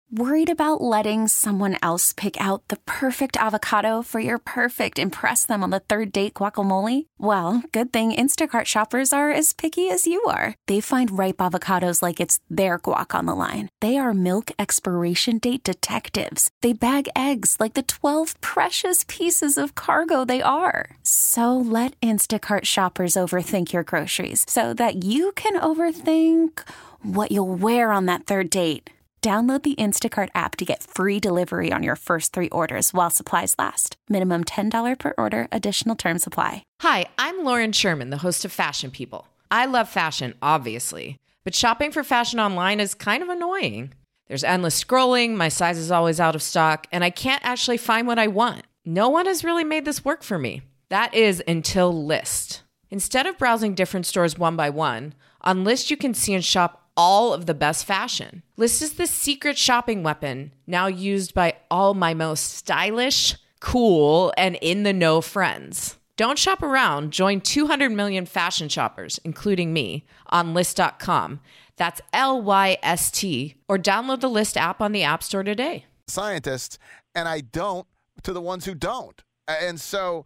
Worried about letting someone else pick out the perfect avocado for your perfect impress them on the third date guacamole? Well, good thing Instacart shoppers are as picky as you are. They find ripe avocados like it's their guac on the line. They are milk expiration date detectives. They bag eggs like the 12 precious pieces of cargo they are. So let Instacart shoppers overthink your groceries so that you can overthink what you'll wear on that third date. Download the Instacart app to get free delivery on your first 3 orders while supplies last. Minimum $10 per order. Additional terms apply. Hi, I'm Lauren Sherman, the host of Fashion People. I love fashion, obviously, but shopping for fashion online is kind of annoying. There's endless scrolling, my size is always out of stock, and I can't actually find what I want. No one has really made this work for me. That is until Lyst. Instead of browsing different stores one by one, on Lyst you can see and shop all of the best fashion. Lyst is the secret shopping weapon now used by all my most stylish, cool, and in-the-know friends. Don't shop around. Join 200 million fashion shoppers, including me, on Lyst.com. That's Lyst, or download the Lyst app on the App Store today. Scientists, and I don't to the ones who don't. And so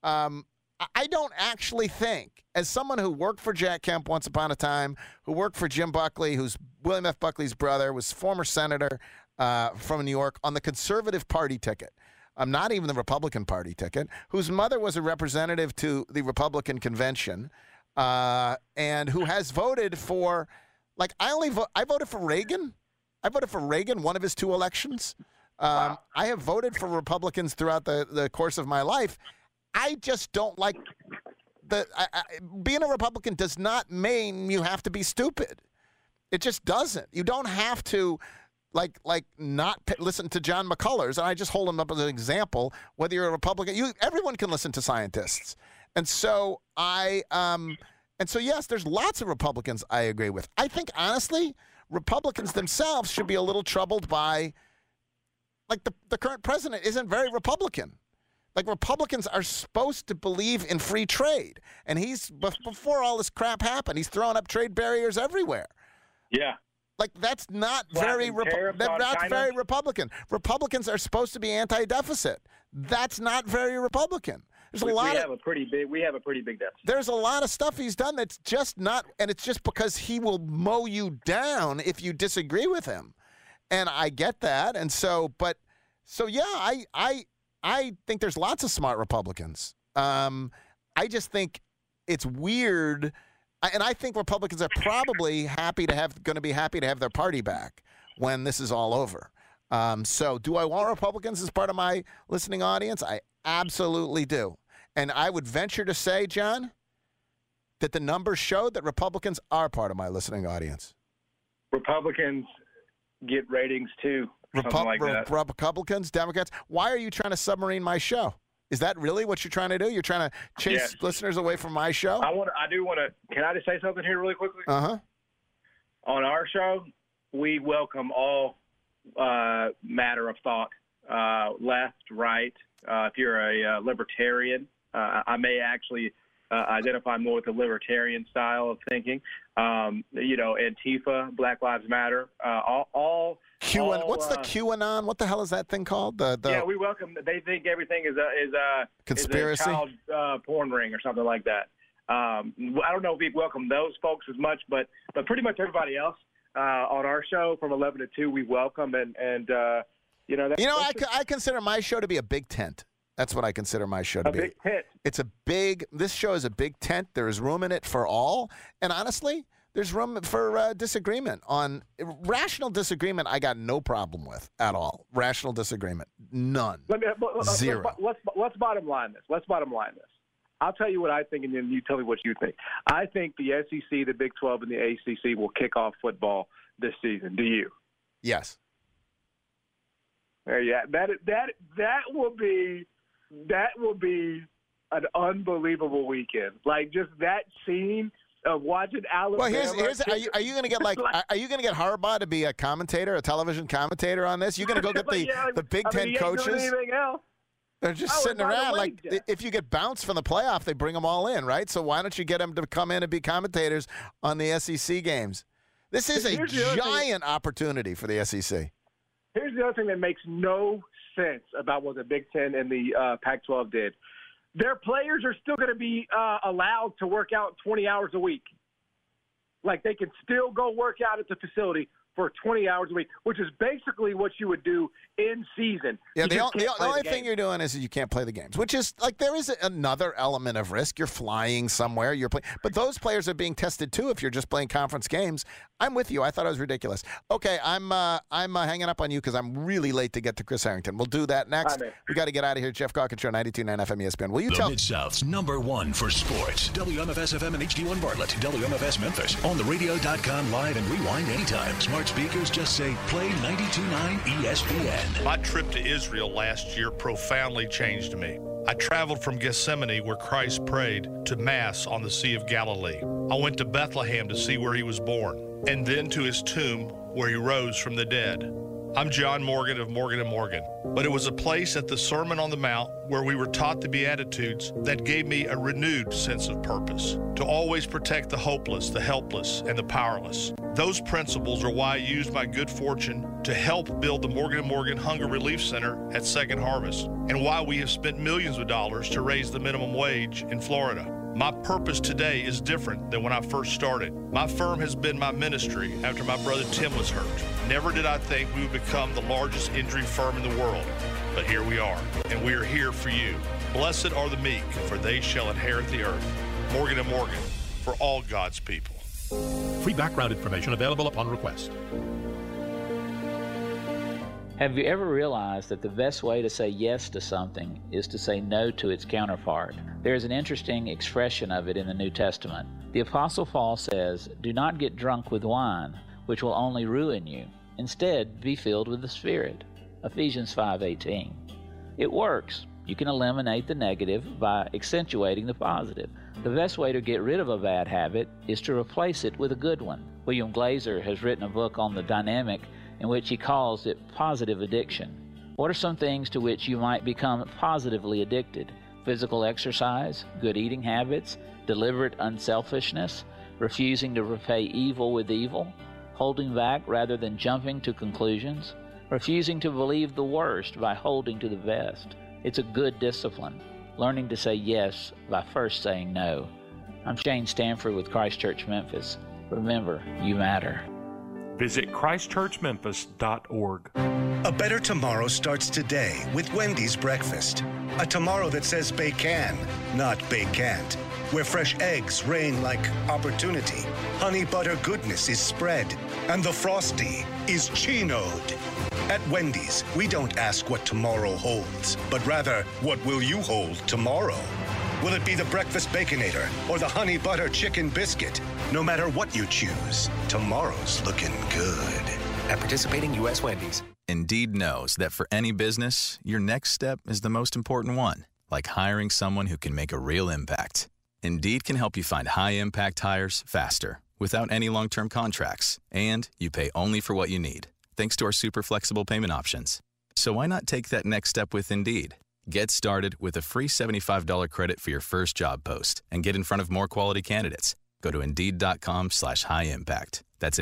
I don't actually think, as someone who worked for Jack Kemp once upon a time, who worked for Jim Buckley, who's William F. Buckley's brother, was former senator from New York on the Conservative Party ticket, not even the Republican Party ticket, whose mother was a representative to the Republican convention, and who has voted for, like, I voted for Reagan. I voted for Reagan one of his 2 elections. I have voted for Republicans throughout the course of my life. I just don't like being a Republican does not mean you have to be stupid. It just doesn't. You don't have to like not listen to John McCullers. And I just hold him up as an example. Whether you're a Republican, everyone can listen to scientists. And so yes, there's lots of Republicans I agree with. I think honestly, Republicans themselves should be a little troubled by, like, the current president isn't very Republican. Like, Republicans are supposed to believe in free trade. And before all this crap happened, he's throwing up trade barriers everywhere. Yeah. Like, that's not very Republican. Republicans are supposed to be anti-deficit. That's not very Republican. We have a pretty big deficit. There's a lot of stuff he's done that's just not, and it's just because he will mow you down if you disagree with him. And I get that. And so yeah, I think there's lots of smart Republicans. I just think it's weird, and I think Republicans are probably going to be happy to have their party back when this is all over. So do I want Republicans as part of my listening audience? I absolutely do. And I would venture to say, John, that the numbers show that Republicans are part of my listening audience. Republicans get ratings too. Republicans, Democrats. Why are you trying to submarine my show? Is that really what you're trying to do? You're trying to chase listeners away from my show? I do want to. Can I just say something here really quickly? Uh-huh. On our show, we welcome all matter of thought, left, right. If you're a libertarian, I may actually identify more with the libertarian style of thinking. Antifa, Black Lives Matter, all. What's the QAnon? What the hell is that thing called? Yeah, we welcome. They think everything is a conspiracy, is a child porn ring or something like that. I don't know if we welcome those folks as much, but pretty much everybody else on our show from 11 to 2 we welcome, I consider my show to be a big tent. That's what I consider my show to be. A big tent. This show is a big tent. There is room in it for all, and honestly, there's room for disagreement. On rational disagreement, I got no problem with at all. Rational disagreement, none. Zero. Let's bottom line this. I'll tell you what I think, and then you tell me what you think. I think the SEC, the Big 12, and the ACC will kick off football this season. Do you? Yes. Yeah, that will be an unbelievable weekend. Like, just that scene of watching Alabama. Well, here's are you going to get are you going to get Harbaugh to be a commentator, a television commentator on this? You're going to go get the Big Ten coaches? They're just sitting around. If you get bounced from the playoff, they bring them all in, right? So why don't you get them to come in and be commentators on the SEC games? This is a giant opportunity for the SEC. Here's the other thing that makes no sense about what the Big Ten and the Pac-12 did. Their players are still going to be allowed to work out 20 hours a week. Like, they can still go work out at the facility for 20 hours a week, which is basically what you would do in season. Yeah, the only thing you're doing is you can't play the games, which is like there is another element of risk. You're flying somewhere, you're playing, but those players are being tested too if you're just playing conference games. I'm with you. I thought it was ridiculous. Okay, I'm hanging up on you because I'm really late to get to Chris Harrington. We'll do that next. Right, we got to get out of here. Jeff Calkins Show, 92.9 FM ESPN. Will you tell Mid-South's #1 for sports. WMFS FM and HD1 Bartlett. WMFS Memphis. On the radio.com live and rewind anytime. Smart speakers just say play 92.9 ESPN. My trip to Israel last year profoundly changed me. I traveled from Gethsemane, where Christ prayed, to Mass on the Sea of Galilee. I went to Bethlehem to see where he was born, and then to his tomb, where he rose from the dead. I'm John Morgan of Morgan & Morgan, but it was a place at the Sermon on the Mount where we were taught the Beatitudes that gave me a renewed sense of purpose, to always protect the hopeless, the helpless, and the powerless. Those principles are why I used my good fortune to help build the Morgan & Morgan Hunger Relief Center at Second Harvest, and why we have spent millions of dollars to raise the minimum wage in Florida. My purpose today is different than when I first started. My firm has been my ministry after my brother Tim was hurt. Never did I think we would become the largest injury firm in the world, but here we are, and we are here for you. Blessed are the meek, for they shall inherit the earth. Morgan & Morgan, for all God's people. Free background information available upon request. Have you ever realized that the best way to say yes to something is to say no to its counterpart? There is an interesting expression of it in the New Testament. The Apostle Paul says, "Do not get drunk with wine, which will only ruin you. Instead, be filled with the Spirit." Ephesians 5:18. It works. You can eliminate the negative by accentuating the positive. The best way to get rid of a bad habit is to replace it with a good one. William Glazer has written a book on the dynamic in which he calls it positive addiction. What are some things to which you might become positively addicted? Physical exercise, good eating habits, deliberate unselfishness, refusing to repay evil with evil, holding back rather than jumping to conclusions, refusing to believe the worst by holding to the best. It's a good discipline, learning to say yes by first saying no. I'm Shane Stanford with Christ Church Memphis. Remember, you matter. Visit ChristchurchMemphis.org. A better tomorrow starts today with Wendy's breakfast. A tomorrow that says bacon, not bacant. Where fresh eggs reign like opportunity. Honey butter goodness is spread. And the Frosty is chinoed. At Wendy's, we don't ask what tomorrow holds, but rather, what will you hold tomorrow? Will it be the breakfast Baconator or the honey butter chicken biscuit? No matter what you choose, tomorrow's looking good. At participating U.S. Wendy's. Indeed knows that for any business, your next step is the most important one, like hiring someone who can make a real impact. Indeed can help you find high-impact hires faster, without any long-term contracts, and you pay only for what you need, thanks to our super flexible payment options. So why not take that next step with Indeed? Get started with a free $75 credit for your first job post and get in front of more quality candidates. Go to Indeed.com/high-impact. That's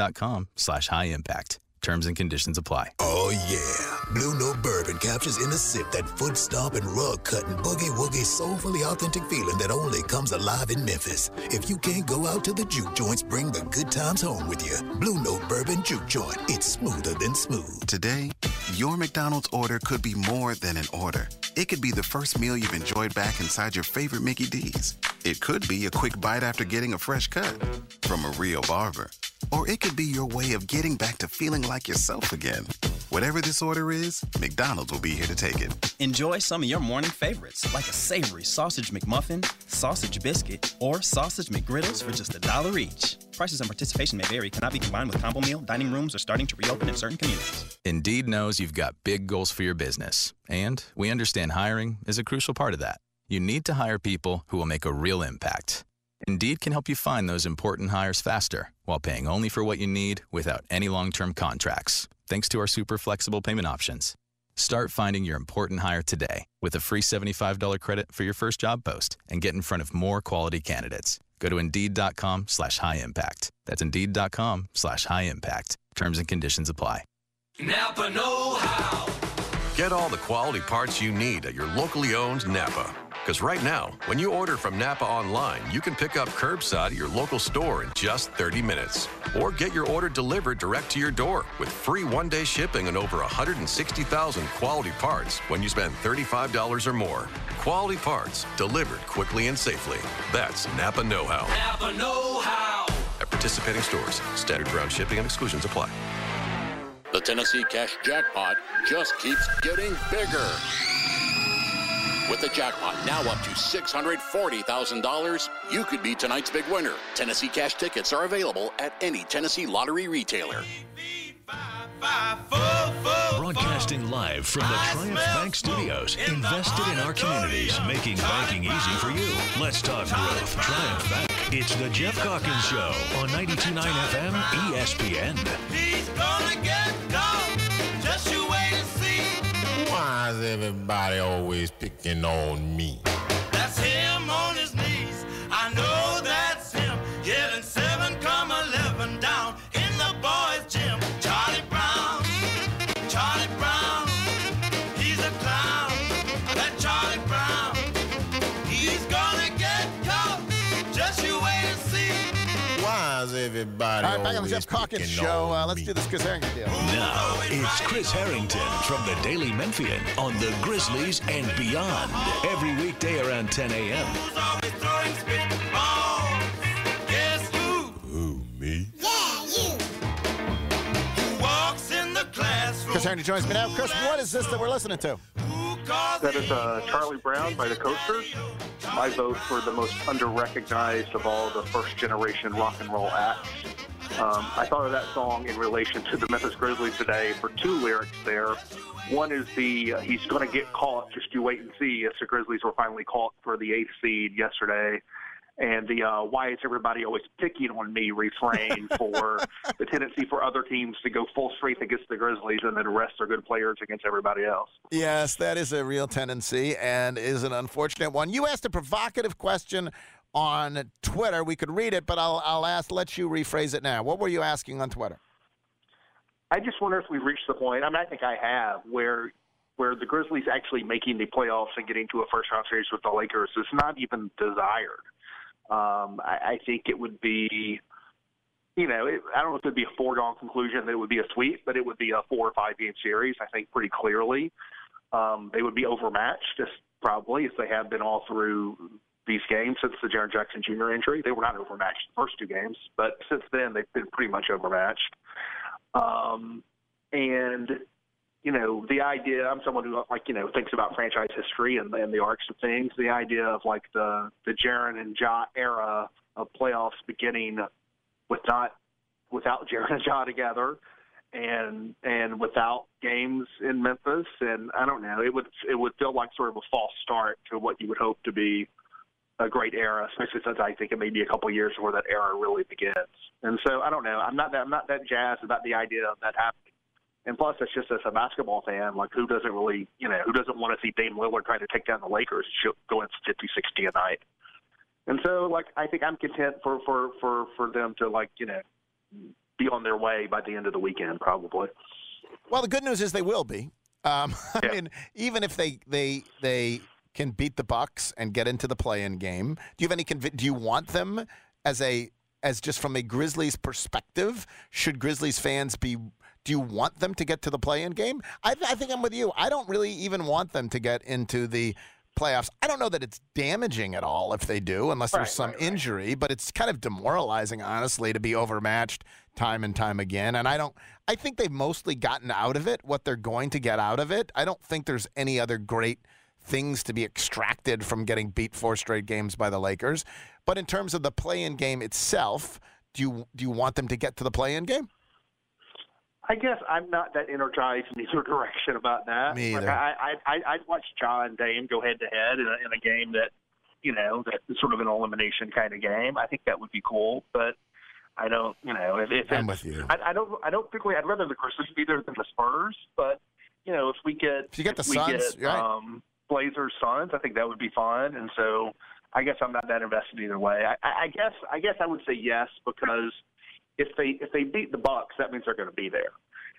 Indeed.com/high-impact. Terms and conditions apply. Oh, yeah. Blue Note Bourbon captures in a sip that foot-stomping, rug-cutting, boogie-woogie, soulfully authentic feeling that only comes alive in Memphis. If you can't go out to the juke joints, bring the good times home with you. Blue Note Bourbon Juke Joint. It's smoother than smooth. Today, your McDonald's order could be more than an order. It could be the first meal you've enjoyed back inside your favorite Mickey D's. It could be a quick bite after getting a fresh cut from a real barber. Or it could be your way of getting back to feeling like yourself again. Whatever this order is, McDonald's will be here to take it. Enjoy some of your morning favorites, like a savory sausage McMuffin, sausage biscuit, or sausage McGriddles for just $1 each. Prices and participation may vary. Cannot be combined with combo meal. Dining rooms are starting to reopen in certain communities. Indeed knows you've got big goals for your business, and we understand hiring is a crucial part of that. You need to hire people who will make a real impact. Indeed can help you find those important hires faster while paying only for what you need without any long-term contracts, thanks to our super flexible payment options. Start finding your important hire today with a free $75 credit for your first job post and get in front of more quality candidates. Go to Indeed.com/high-impact. That's Indeed.com/high-impact. Terms and conditions apply. Napa know-how. Get all the quality parts you need at your locally owned Napa. Because right now, when you order from Napa online, you can pick up curbside at your local store in just 30 minutes. Or get your order delivered direct to your door with free one-day shipping on over 160,000 quality parts when you spend $35 or more. Quality parts delivered quickly and safely. That's Napa know-how. Napa know-how. At participating stores, standard ground shipping and exclusions apply. The Tennessee Cash Jackpot just keeps getting bigger. With the jackpot now up to $640,000, you could be tonight's big winner. Tennessee Cash tickets are available at any Tennessee Lottery retailer. Broadcasting live from the Triumph Bank Studios, invested in our communities, making banking easy for you. Let's talk growth. Triumph Bank. It's the Jeff Calkins Show on 92.9 FM ESPN. He's gonna get caught. Just you wait and see. Why is everybody always picking on me? That's him on his knees. I know that's him. Yelling 7-11 down in the boys' gym. Charlie Brown, Charlie Brown. He's a clown. That Charlie Brown. He's gonna get caught. Just you wait and see. Why is everybody All right, back on the always Jeff Calkins picking Show. on Let's me? do this Chris Harrington deal. Now, it's Chris Harrington from the Daily Memphian on the Grizzlies and beyond. Every weekday around 10 a.m. Who's always throwing spitballs? Guess who? Who, me? Yeah, you. Who walks in the classroom? Chris Harrington joins me now. Chris, what is this that we're listening to? That is Charlie Brown by the Coasters. My vote for the most under-recognized of all the first-generation rock and roll acts. I thought of that song in relation to the Memphis Grizzlies today for two lyrics there. One is he's going to get caught, just you wait and see, as the Grizzlies were finally caught for the 8th seed yesterday. And the why is everybody always picking on me refrain for the tendency for other teams to go full strength against the Grizzlies and then rest their good players against everybody else. Yes, that is a real tendency and is an unfortunate one. You asked a provocative question on Twitter. We could read it, but I'll let you rephrase it now. What were you asking on Twitter? I just wonder if we've reached the point, I think I have, where the Grizzlies actually making the playoffs and getting to a first-round series with the Lakers is not even desired. I think it would be, I don't know if it would be a foregone conclusion that it would be a sweep, but it would be a 4 or 5 game series, I think, pretty clearly. They would be overmatched, just probably, as they have been all through these games since the Jaren Jackson Jr. injury. They were not overmatched the first 2 games, but since then they've been pretty much overmatched. The idea, I'm someone who, thinks about franchise history and the arcs of things. The idea of, the Jaren and Ja era of playoffs beginning without Jaren and Ja together and without games in Memphis. And I don't know, it would feel like sort of a false start to what you would hope to be a great era, especially since I think it may be a couple of years before that era really begins. And so I don't know. I'm not that jazzed about the idea of that happening. And plus, it's just as a basketball fan, who doesn't want to see Dame Lillard trying to take down the Lakers going 50-60 a night? And so, I think I'm content for them to be on their way by the end of the weekend, probably. Well, the good news is they will be. I mean, even if they can beat the Bucks and get into the play-in game, do you have any? Do you want them as just from a Grizzlies perspective? Should Grizzlies fans be? Do you want them to get to the play-in game? I think I'm with you. I don't really even want them to get into the playoffs. I don't know that it's damaging at all if they do, unless there's some injury, but it's kind of demoralizing, honestly, to be overmatched time and time again. And I think they've mostly gotten out of it what they're going to get out of it. I don't think there's any other great things to be extracted from getting beat 4 straight games by the Lakers. But in terms of the play-in game itself, do you want them to get to the play-in game? I guess I'm not that energized in either direction about that. Me either. I'd watch Ja and Dame go head-to-head in a game that, that is sort of an elimination kind of game. I think that would be cool, but I don't, if I'm with you. I don't particularly. I'd rather the Grizzlies be there than the Spurs, but if we get Suns, right. Blazers, Suns, I think that would be fun. And so I guess I'm not that invested either way. I guess I would say yes, because if they beat the Bucks, that means they're going to be there.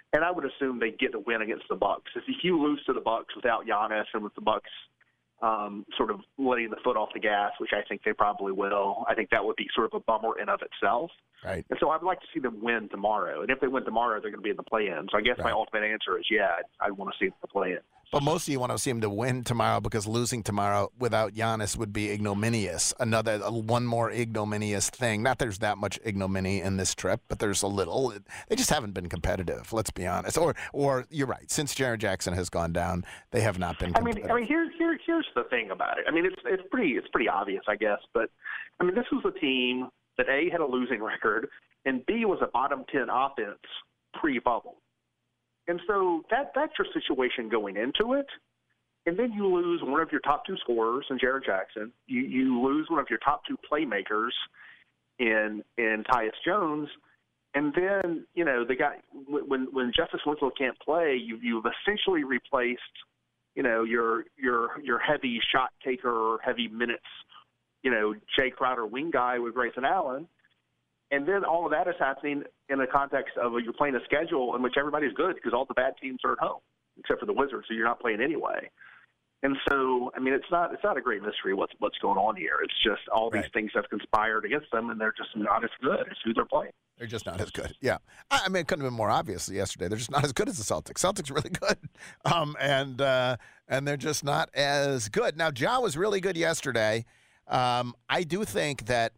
And I would assume they get a win against the Bucks. If you lose to the Bucks without Giannis and with the Bucks sort of letting the foot off the gas, which I think they probably will, I think that would be sort of a bummer in of itself. Right. And so I'd like to see them win tomorrow. And if they win tomorrow, they're going to be in the play-in. So I guess my ultimate answer is, I want to see them in the play-in. But mostly you want to see him to win tomorrow because losing tomorrow without Giannis would be ignominious. One more ignominious thing. Not there's that much ignominy in this trip, but there's a little. They just haven't been competitive, let's be honest. Or you're right. Since Jaren Jackson has gone down, they have not been competitive. I mean, here's the thing about it. I mean, it's pretty obvious, I guess. But, I mean, this was a team that, A, had a losing record, and B, was a bottom 10 offense pre-bubble. And so that's your situation going into it. And then you lose one of your top two scorers in Jaren Jackson. You lose one of your top two playmakers in Tyus Jones. And then, the guy when Justice Winslow can't play, you've essentially replaced, your heavy shot taker, heavy minutes, Jay Crowder wing guy with Grayson Allen. And then all of that is happening in the context of you're playing a schedule in which everybody's good because all the bad teams are at home, except for the Wizards, so you're not playing anyway. And so, I mean, it's not a great mystery what's going on here. It's just all these things have conspired against them, and they're just not as good as who they're playing. They're just not as good. Yeah, I mean, it couldn't have been more obvious yesterday. They're just not as good as the Celtics. Celtics are really good, and they're just not as good. Now, Ja was really good yesterday. I do think that.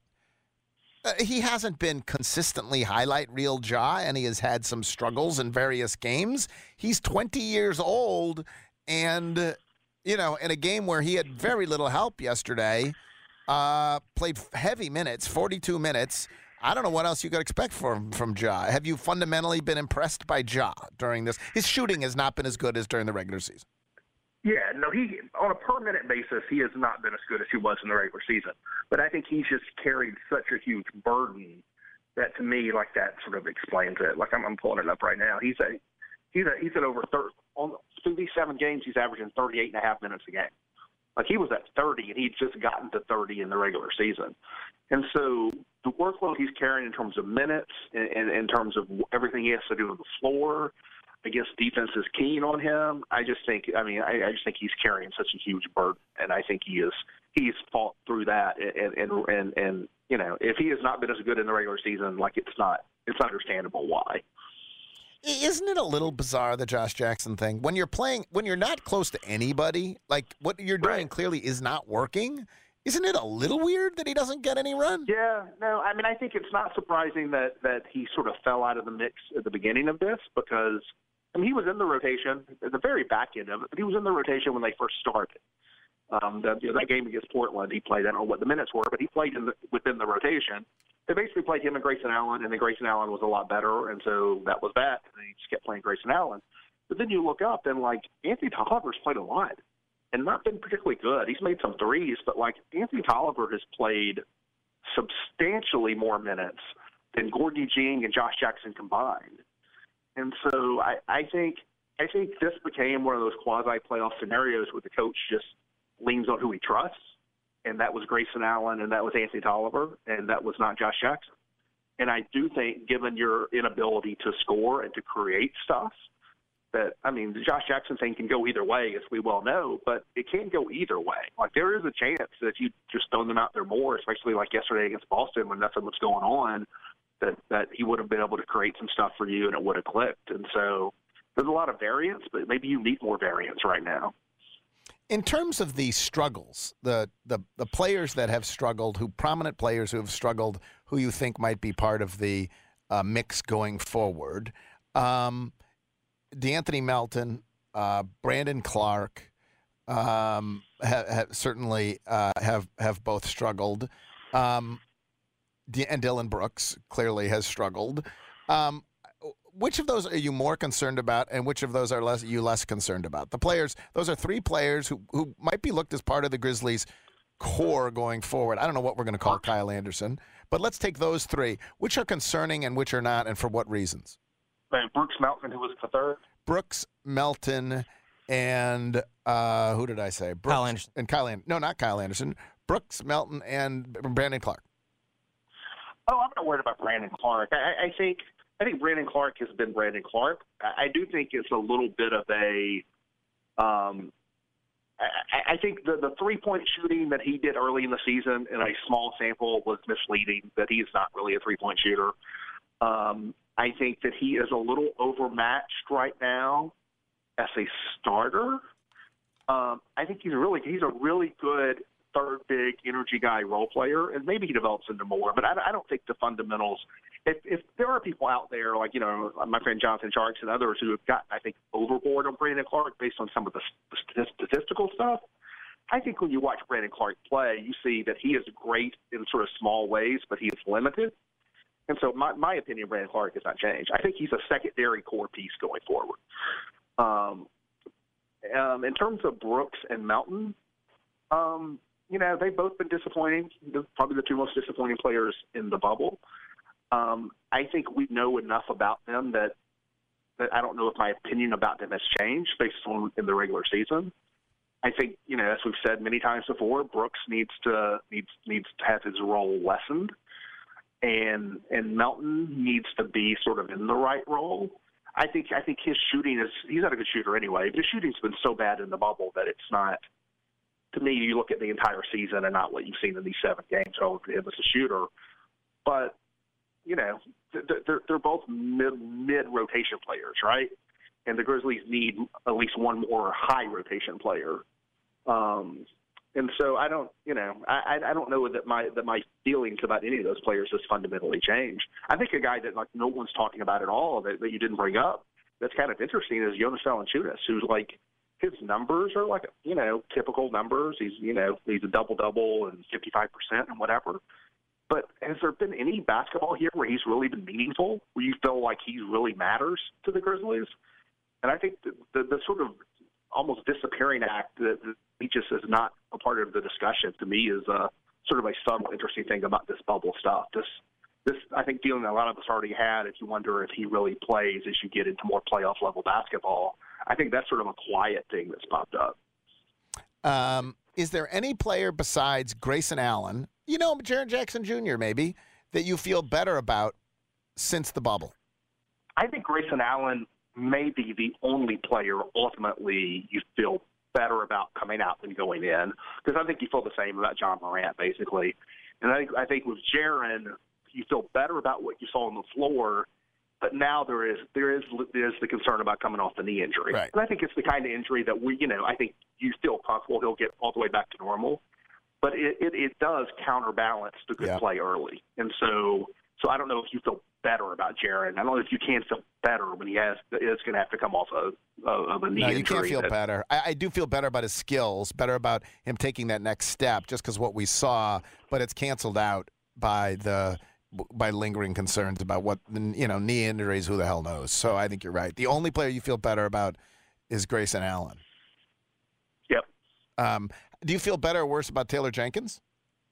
He hasn't been consistently highlight reel Ja, and he has had some struggles in various games. He's 20 years old, and, in a game where he had very little help yesterday, played heavy minutes, 42 minutes. I don't know what else you could expect from Ja. Have you fundamentally been impressed by Ja during this? His shooting has not been as good as during the regular season. Yeah, no, he on a per-minute basis, he has not been as good as he was in the regular season. But I think he's just carried such a huge burden that, to me, like that sort of explains it. Like I'm pulling it up right now. He's at over 30 through these 7 games. He's averaging 38.5 minutes a game. Like he was at 30, and he'd just gotten to 30 in the regular season. And so the workload he's carrying in terms of minutes, and in terms of everything he has to do on the floor. I guess defense is keen on him. I just think he's carrying such a huge burden, and I think he's fought through that. And if he has not been as good in the regular season, like it's understandable why. Isn't it a little bizarre, the Josh Jackson thing? When you're not close to anybody, like what you're doing clearly is not working. Isn't it a little weird that he doesn't get any run? Yeah, no, I mean, I think it's not surprising that he sort of fell out of the mix at the beginning of this because, I mean, he was in the rotation at the very back end of it, but he was in the rotation when they first started. That game against Portland, he played, I don't know what the minutes were, but he played within the rotation. They basically played him and Grayson Allen, and then Grayson Allen was a lot better, and so that was that. And he just kept playing Grayson Allen. But then you look up, and, Anthony Tolliver's played a lot and not been particularly good. He's made some threes, but, Anthony Tolliver has played substantially more minutes than Gorgui Dieng and Josh Jackson combined. And so I think this became one of those quasi-playoff scenarios where the coach just leans on who he trusts, and that was Grayson Allen, and that was Anthony Tolliver, and that was not Josh Jackson. And I do think, given your inability to score and to create stuff, that, I mean, the Josh Jackson thing can go either way, as we well know, but it can go either way. There is a chance that you just throw them out there more, especially like yesterday against Boston when nothing was going on, that he would have been able to create some stuff for you and it would have clicked. And so there's a lot of variance, but maybe you need more variance right now. In terms of the struggles, the players that have struggled, prominent players who have struggled, who you think might be part of the mix going forward, DeAnthony Melton, Brandon Clark have certainly have both struggled, and Dylan Brooks clearly has struggled. Which of those are you more concerned about, and which of those are less concerned about? The players, those are 3 players who might be looked as part of the Grizzlies' core going forward. I don't know what we're going to call Kyle Anderson, but let's take those 3. Which are concerning and which are not, and for what reasons? Brooks, Melton, who was the third? Brooks, Melton, and who did I say? Brooks, Kyle Anderson. And Kyle Anderson. No, not Kyle Anderson. Brooks, Melton, and Brandon Clark. Oh, I'm not worried about Brandon Clark. I think I think Brandon Clarke has been Brandon Clarke. I do think it's a little bit of a I think the three-point shooting that he did early in the season in a small sample was misleading, that he is not really a three-point shooter. I think that he is a little overmatched right now as a starter. I think he's a really good third big energy guy role player, and maybe he develops into more, but I don't think the fundamentals – if there are people out there like, my friend Jonathan Sharks and others who have gotten, I think, overboard on Brandon Clarke based on some of the statistical stuff, I think when you watch Brandon Clarke play, you see that he is great in sort of small ways, but he is limited. And so my opinion of Brandon Clarke has not changed. I think he's a secondary core piece going forward. In terms of Brooks and Melton, they've both been disappointing. They're probably the two most disappointing players in the bubble. I think we know enough about them that I don't know if my opinion about them has changed based on in the regular season. I think, as we've said many times before, Brooks needs to have his role lessened, and Melton needs to be sort of in the right role. I think his shooting he's not a good shooter anyway. But his shooting's been so bad in the bubble that it's not. To me, you look at the entire season and not what you've seen in these 7 games relative to him as a shooter. But they're both mid rotation players, right? And the Grizzlies need at least one more high rotation player. And so I don't know that my feelings about any of those players has fundamentally changed. I think a guy that like no one's talking about at all that you didn't bring up that's kind of interesting is Jonas Valanciunas, who's like his numbers are like typical numbers. He's a double and 55% and whatever. But has there been any basketball here where he's really been meaningful, where you feel like he really matters to the Grizzlies? And I think the sort of almost disappearing act that he just is not a part of the discussion to me is sort of a subtle, interesting thing about this bubble stuff. This I think feeling a lot of us already had, if you wonder if he really plays as you get into more playoff level basketball. I think that's sort of a quiet thing that's popped up. Is there any player besides Grayson Allen, Jaren Jackson Jr. maybe, that you feel better about since the bubble? I think Grayson Allen may be the only player ultimately you feel better about coming out than going in, because I think you feel the same about John Morant, basically. And I think with Jaren, you feel better about what you saw on the floor, but now there is the concern about coming off the knee injury. Right. And I think it's the kind of injury that I think you feel comfortable he'll get all the way back to normal. But it does counterbalance the good play early. And so I don't know if you feel better about Jaren. I don't know if you can feel better when is going to have to come off of a knee injury. No, you can't feel better. I do feel better about his skills, better about him taking that next step just because what we saw, but it's canceled out by lingering concerns about what, knee injuries, who the hell knows. So I think you're right. The only player you feel better about is Grayson Allen. Yep. Do you feel better or worse about Taylor Jenkins?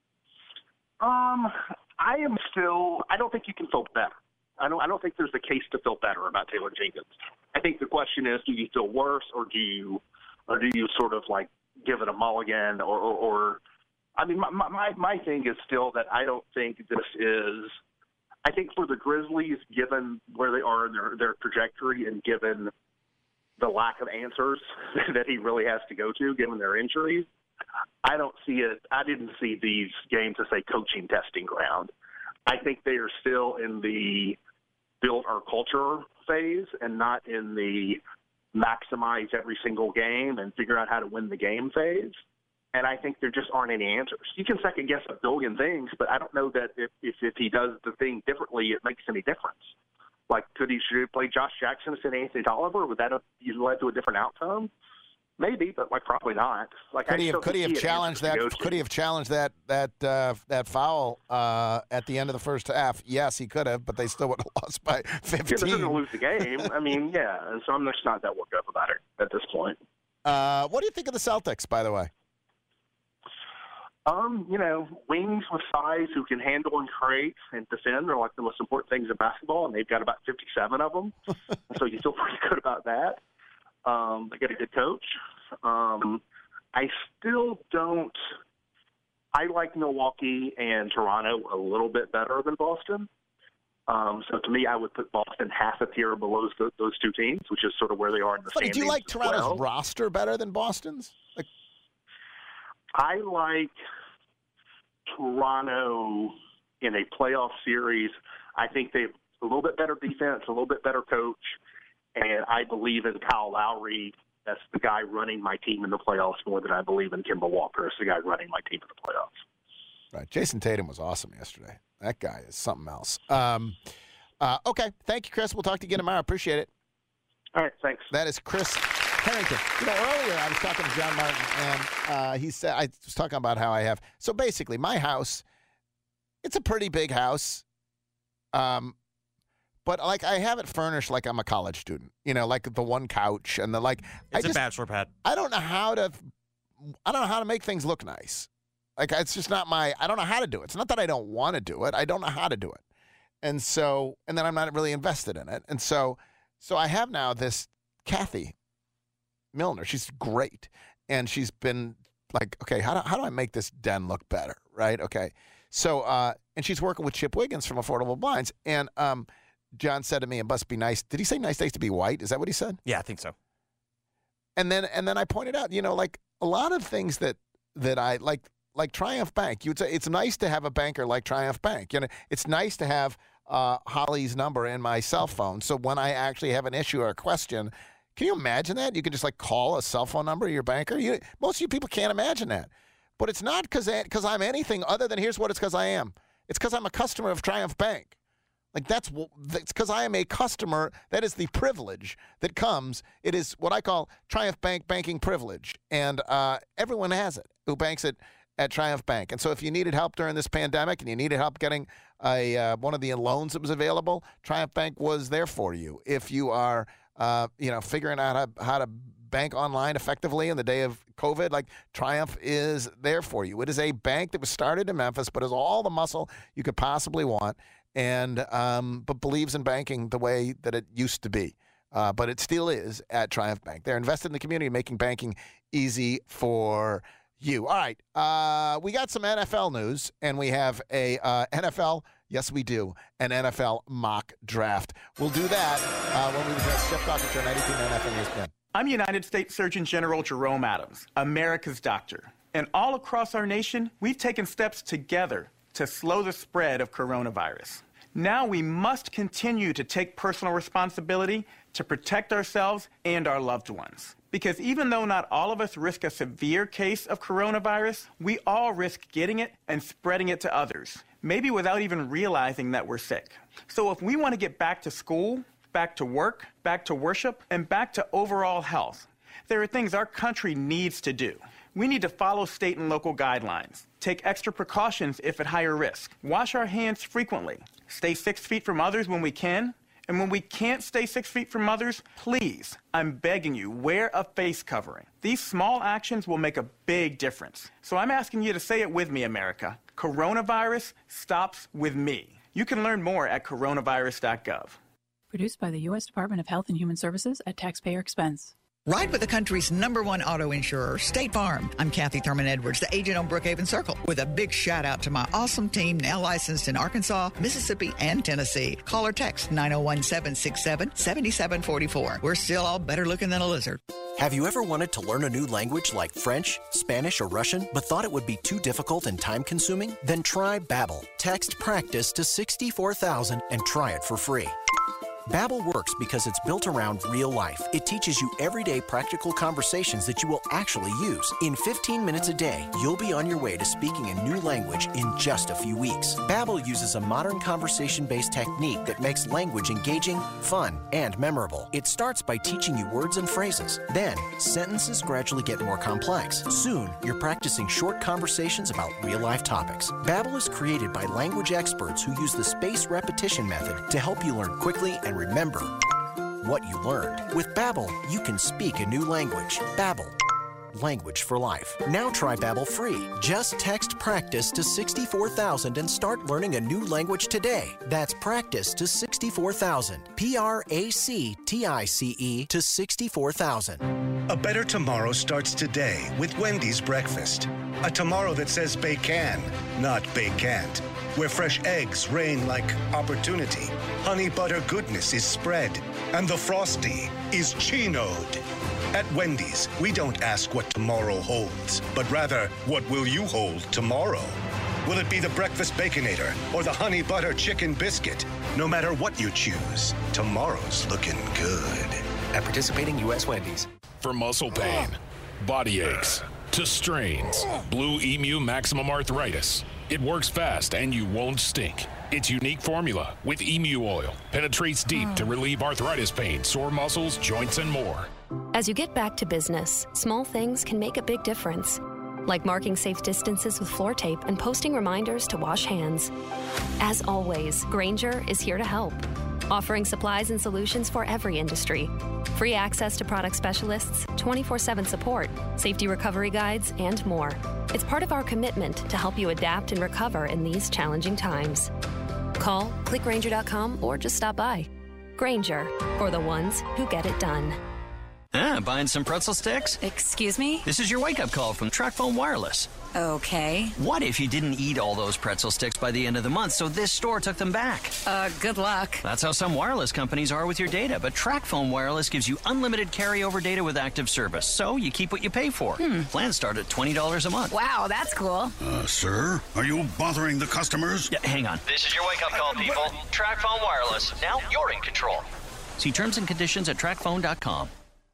I don't think you can feel better. I don't think there's a case to feel better about Taylor Jenkins. I think the question is, do you feel worse or do you sort of like give it a mulligan or I mean, my thing is still that I don't think this is – I think for the Grizzlies, given where they are in their trajectory and given the lack of answers that he really has to go to, given their injuries, I don't see it – I didn't see these games as a coaching testing ground. I think they are still in the build our culture phase and not in the maximize every single game and figure out how to win the game phase. And I think there just aren't any answers. You can second guess a billion things, but I don't know that if he does the thing differently, it makes any difference. Like, should he play Josh Jackson instead of Anthony Tolliver? Would that have led to a different outcome? Maybe, but probably not. Like, could he have challenged that? Could he have challenged that foul at the end of the first half? Yes, he could have, but they still would have lost by 15. They're going to lose the game. I mean, yeah. So I'm just not that worked up about it at this point. What do you think of the Celtics, by the way? Wings with size who can handle and create and defend are like the most important things in basketball, and they've got about 57 of them. So you feel pretty good about that. They got a good coach. I still don't – I like Milwaukee and Toronto a little bit better than Boston. So to me, I would put Boston half a tier below those two teams, which is sort of where they are in the standings. Do you like Toronto's roster better than Boston's? I like Toronto in a playoff series. I think they've a little bit better defense, a little bit better coach, and I believe in Kyle Lowry. That's the guy running my team in the playoffs more than I believe in Kemba Walker as the guy running my team in the playoffs. Right. Jason Tatum was awesome yesterday. That guy is something else. Okay. Thank you, Chris. We'll talk to you again tomorrow. Appreciate it. All right. Thanks. That is Chris Harrington. Earlier I was talking to John Martin, and he said, I was talking about how I have. So basically, my house, it's a pretty big house. But I have it furnished like I'm a college student, like the one couch and the It's a bachelor pad. I don't know how to make things look nice. It's just not I don't know how to do it. It's not that I don't want to do it. I don't know how to do it. And then I'm not really invested in it. And so I have now this Kathy Milner. She's great. And she's been okay, how do I make this den look better? Right. Okay. So, and she's working with Chip Wiggins from Affordable Blinds. And, John said to me, it must be nice. Did he say nice days to be white? Is that what he said? Yeah, I think so. And then I pointed out, a lot of things that I like Triumph Bank. You would say it's nice to have a banker like Triumph Bank. It's nice to have Holly's number in my cell phone. So when I actually have an issue or a question, can you imagine that? You can just call a cell phone number of your banker. Most of you people can't imagine that. But it's not because I'm anything other than here's what it's because I am. It's because I'm a customer of Triumph Bank. That's because I am a customer. That is the privilege that comes. It is what I call Triumph Bank banking privilege. And everyone has it who banks at Triumph Bank. And so if you needed help during this pandemic and you needed help getting one of the loans that was available, Triumph Bank was there for you. If you are, figuring out how to bank online effectively in the day of COVID, Triumph is there for you. It is a bank that was started in Memphis, but has all the muscle you could possibly want. And but believes in banking the way that it used to be. But it still is at Triumph Bank. They're invested in the community, making banking easy for you. All right. We got some NFL news, and we have a NFL, yes, we do, an NFL mock draft. We'll do that when we return. Jeff Calkins, Show 92.9 FM ESPN. I'm United States Surgeon General Jerome Adams, America's doctor. And all across our nation, we've taken steps together to slow the spread of coronavirus. Now we must continue to take personal responsibility to protect ourselves and our loved ones. Because even though not all of us risk a severe case of coronavirus, we all risk getting it and spreading it to others, maybe without even realizing that we're sick. So if we want to get back to school, back to work, back to worship, and back to overall health, there are things our country needs to do. We need to follow state and local guidelines, take extra precautions if at higher risk, wash our hands frequently, stay 6 feet from others when we can, and when we can't stay 6 feet from others, please, I'm begging you, wear a face covering. These small actions will make a big difference. So I'm asking you to say it with me, America. Coronavirus stops with me. You can learn more at coronavirus.gov. Produced by the U.S. Department of Health and Human Services at taxpayer expense. Ride with the country's #1 auto insurer, State Farm. I'm Kathy Thurman Edwards, the agent on Brookhaven Circle, with a big shout out to my awesome team now licensed in Arkansas, Mississippi, and Tennessee. Call or text 901-767-7744. We're still all better looking than a lizard. Have you ever wanted to learn a new language like French, Spanish, or Russian, but thought it would be too difficult and time-consuming? Then try Babbel. Text PRACTICE to 64,000 and try it for free. Babbel works because it's built around real life. It teaches you everyday practical conversations that you will actually use. In 15 minutes a day, you'll be on your way to speaking a new language in just a few weeks. Babbel uses a modern conversation-based technique that makes language engaging, fun, and memorable. It starts by teaching you words and phrases. Then, sentences gradually get more complex. Soon, you're practicing short conversations about real-life topics. Babbel is created by language experts who use the spaced repetition method to help you learn quickly and remember what you learned. With Babbel, you can speak a new language. Babbel, language for life. Now try Babbel free. Just text PRACTICE to 64,000 and start learning a new language today. That's PRACTICE to 64,000. PRACTICE to 64,000. A better tomorrow starts today with Wendy's breakfast. A tomorrow that says bake can, not bake can't. where fresh eggs reign like opportunity, honey butter goodness is spread, and the Frosty is chinoed. At Wendy's, we don't ask what tomorrow holds, but rather, what will you hold tomorrow? Will it be the breakfast Baconator or the honey butter chicken biscuit? No matter what you choose, tomorrow's looking good. At participating U.S. Wendy's. From muscle pain, body aches, to strains, Blue Emu Maximum Arthritis. It works fast and you won't stink. Its unique formula with emu oil penetrates deep to relieve arthritis pain, sore muscles, joints, and more. As you get back to business, small things can make a big difference. Like marking safe distances with floor tape and posting reminders to wash hands. As always, Grainger is here to help, offering supplies and solutions for every industry. Free access to product specialists, 24/7 support, safety recovery guides, and more. It's part of our commitment to help you adapt and recover in these challenging times. Call, click Grainger.com, or just stop by. Grainger, for the ones who get it done. Buying some pretzel sticks? Excuse me? This is your wake-up call from TracFone Wireless. Okay. What if you didn't eat all those pretzel sticks by the end of the month, so this store took them back? Good luck. That's how some wireless companies are with your data, but TracFone Wireless gives you unlimited carryover data with active service, so you keep what you pay for. Plans start at $20 a month. Wow, that's cool. Sir, are you bothering the customers? Yeah, hang on. This is your wake-up call, people. TracFone Wireless. Now you're in control. See terms and conditions at TracFone.com.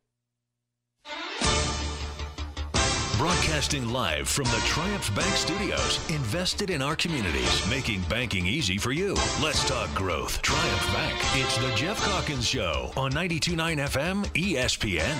Broadcasting live from the Triumph Bank Studios, invested in our communities, making banking easy for you. Let's talk growth. Triumph Bank. It's the Jeff Calkins Show on 92.9 FM ESPN.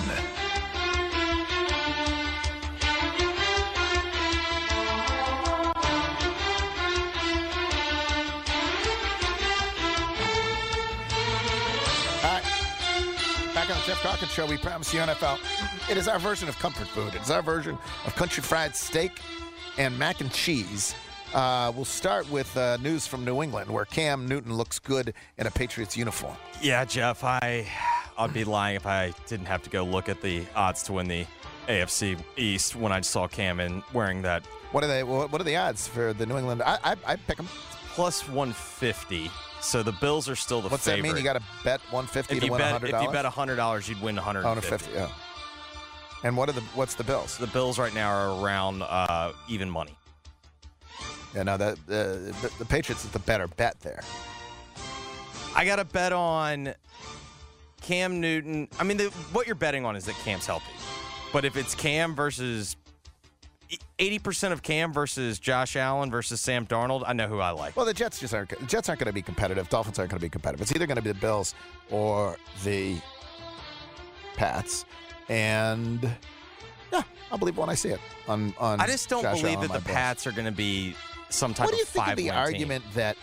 Back on the Jeff Calkins Show, we promise you NFL. It is our version of comfort food. It is our version of country fried steak and mac and cheese. We'll start with news from New England, where Cam Newton looks good in a Patriots uniform. Yeah, Jeff, I'd be lying if I didn't have to go look at the odds to win the AFC East when I saw Cam in wearing that. What are the odds for the New England? I pick them. Plus 150. So the Bills are still the What's favorite. What's that mean? You got to bet 150 to win $100? If you bet $100, you'd win 150. Yeah. And what's the Bills? The Bills right now are around even money. Yeah, no, the Patriots is the better bet there. I got to bet on Cam Newton. I mean, what you're betting on is that Cam's healthy. But if it's Cam versus 80% of Cam versus Josh Allen versus Sam Darnold, I know who I like. Well, the Jets aren't going to be competitive. Dolphins aren't going to be competitive. It's either going to be the Bills or the Pats. And yeah, I'll believe it when I see it. I just don't Josh believe Allen, that the Pats are going to be some type of 5-win team. What do you think of the argument that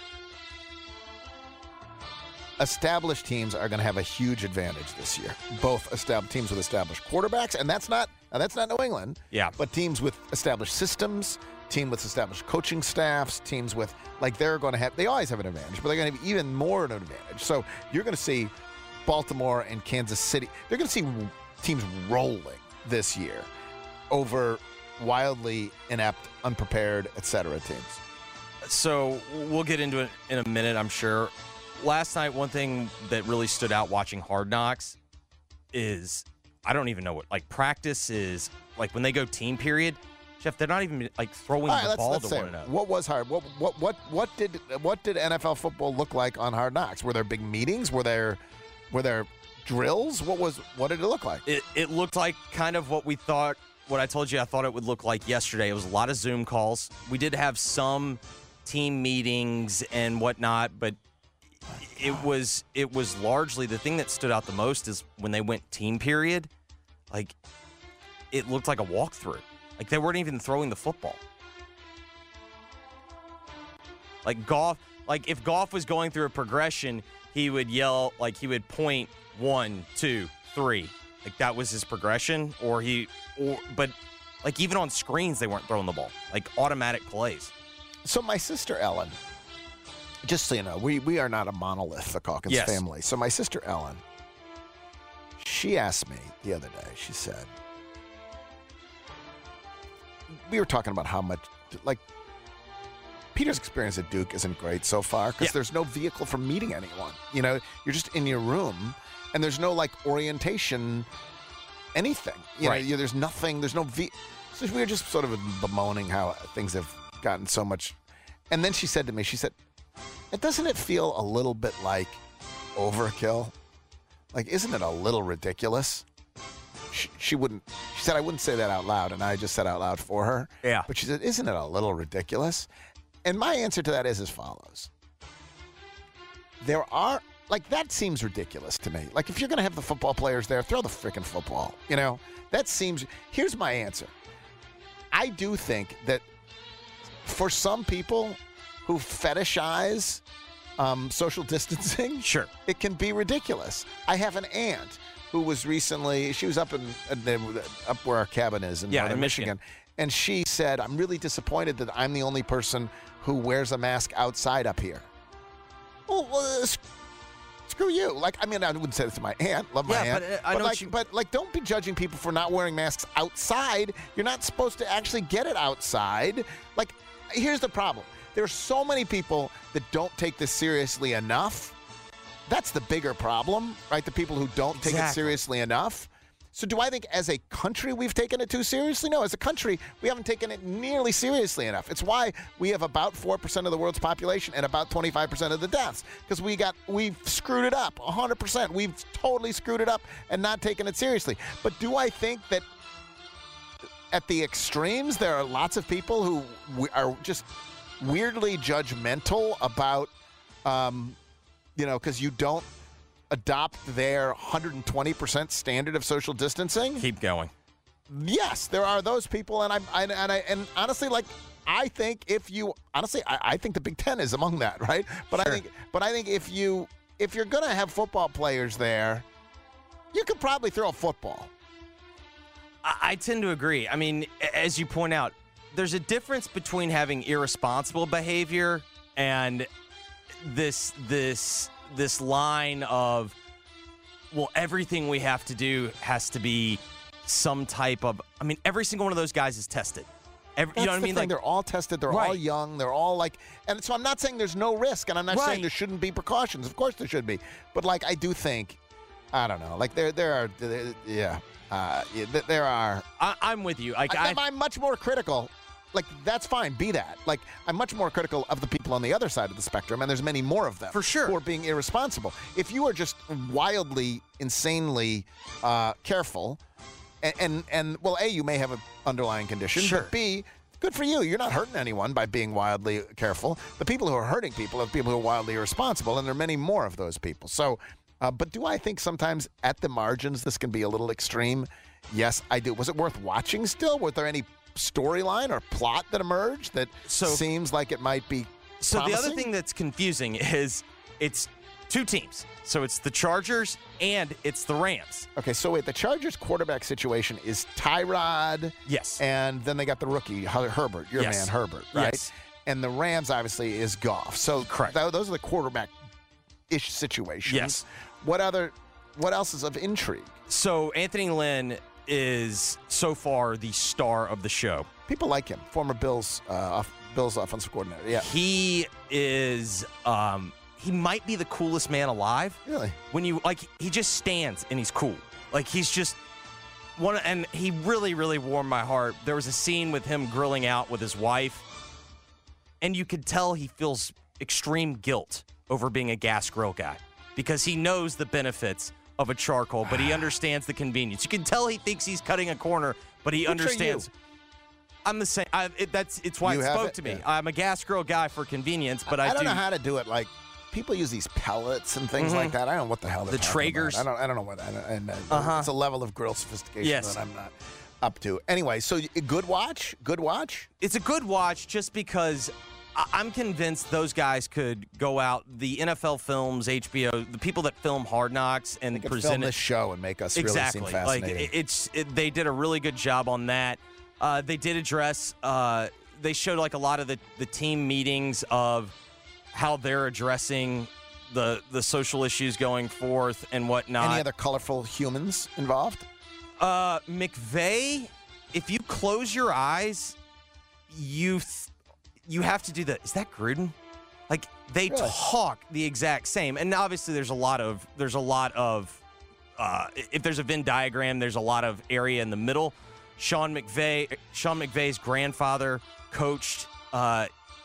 established teams are going to have a huge advantage this year? Both teams with established quarterbacks, and that's not New England. Yeah. But teams with established systems, team with established coaching staffs, teams with, they're going to have, they always have an advantage, but they're going to have even more an advantage. So you're going to see Baltimore and Kansas City, they're going to see teams rolling this year over wildly inept, unprepared, etc. teams. So we'll get into it in a minute, I'm sure. Last night, one thing that really stood out watching Hard Knocks is, I don't even know what, practice is, when they go team period, Jeff, they're not even, throwing the ball to one another. What was hard? What did NFL football look like on Hard Knocks? Were there big meetings? Were there drills? What did it look like? It looked like kind of what I told you I thought it would look like yesterday. It was a lot of Zoom calls. We did have some team meetings and whatnot, but it was largely, the thing that stood out the most is when they went team period, it looked like a walkthrough. They weren't even throwing the football. Goff, if Goff was going through a progression, he would yell, he would point 1, 2, 3. That was his progression, but even on screens, they weren't throwing the ball. Automatic plays. So my sister Ellen, just so you know, we are not a monolith, the Calkins family. So my sister Ellen, she asked me the other day, she said, we were talking about how much, Peter's experience at Duke isn't great so far because there's no vehicle for meeting anyone. You know, you're just in your room, and there's no like orientation, anything. You know, there's nothing. There's no. So we were just sort of bemoaning how things have gotten so much. And then she said to me, she said, "Doesn't it feel a little bit like overkill? Like, isn't it a little ridiculous?" She said, "I wouldn't say that out loud," and I just said out loud for her. Yeah. But she said, "Isn't it a little ridiculous?" And my answer to that is as follows. There are, like, that seems ridiculous to me. Like, if you're going to have the football players there, throw the freaking football. You know, that seems, here's my answer. I do think that for some people who fetishize social distancing, sure, it can be ridiculous. I have an aunt who was recently, she was up where our cabin is in northern Michigan. And she said, "I'm really disappointed that I'm the only person who wears a mask outside up here." Well, screw you. Like, I mean, I wouldn't say this to my aunt. Love my aunt. But don't be judging people for not wearing masks outside. You're not supposed to actually get it outside. Like, here's the problem. There's so many people that don't take this seriously enough. That's the bigger problem, right? The people who don't take it seriously enough. So do I think as a country we've taken it too seriously? No, as a country, we haven't taken it nearly seriously enough. It's why we have about 4% of the world's population and about 25% of the deaths, because we've screwed it up 100%. We've totally screwed it up and not taken it seriously. But do I think that at the extremes there are lots of people who are just weirdly judgmental about, because you don't adopt their 120% standard of social distancing? Keep going. Yes, there are those people, and honestly, like, I think I think the Big Ten is among that, right? But sure. I think if you're gonna have football players there, you could probably throw a football. I tend to agree. I mean, as you point out, there's a difference between having irresponsible behavior and this line of, well, everything we have to do has to be some type of, I mean, every single one of those guys is tested. You know what I mean? Like, they're all tested. They're all young. They're all like, and so I'm not saying there's no risk, and I'm not saying there shouldn't be precautions. Of course there should be. But like, I do think, I don't know, like there are. I'm with you. Like, I'm much more critical. Like, that's fine. Be that. Like, I'm much more critical of the people on the other side of the spectrum, and there's many more of them. For sure. Who are being irresponsible. If you are just wildly, insanely careful, and well, A, you may have an underlying condition, sure. But B, good for you. You're not hurting anyone by being wildly careful. The people who are hurting people are people who are wildly irresponsible, and there are many more of those people. So, but do I think sometimes at the margins this can be a little extreme? Yes, I do. Was it worth watching still? Was there any storyline or plot that emerged that seems like it might be promising? The other thing that's confusing is it's two teams. So it's the Chargers and it's the Rams. Okay, so wait, the Chargers quarterback situation is Tyrod. Yes. And then they got the rookie, Herbert, your man Herbert, right? Yes. And the Rams obviously is Goff. So correct. Those are the quarterback-ish situations. Yes. What else is of intrigue? So Anthony Lynn is so far the star of the show. People like him. Former Bills offensive coordinator. Yeah. He is he might be the coolest man alive. Really? When you he just stands and he's cool. Like, he's just and he really, really warmed my heart. There was a scene with him grilling out with his wife, and you could tell he feels extreme guilt over being a gas grill guy because he knows the benefits of a charcoal, but he understands the convenience. You can tell he thinks he's cutting a corner, but he understands. I'm the same. It's why it spoke to me. Yeah. I'm a gas grill guy for convenience, but I don't know how to do it. Like, people use these pellets and things like that. I don't know what the hell they're talking Traegers. about. I don't know what that. It's a level of grill sophistication that I'm not up to. Anyway, so good watch. Good watch. It's a good watch just because I'm convinced those guys could go out, the NFL Films, HBO, the people that film Hard Knocks and present this show and make us really seem fascinating. Like, they did a really good job on that. They did address, they showed like a lot of the team meetings of how they're addressing the social issues going forth and whatnot. Any other colorful humans involved? McVay, if you close your eyes, you have to do the, is that Gruden? Like, they talk the exact same. And obviously there's a lot of, if there's a Venn diagram, there's a lot of area in the middle. Sean McVay's grandfather coached John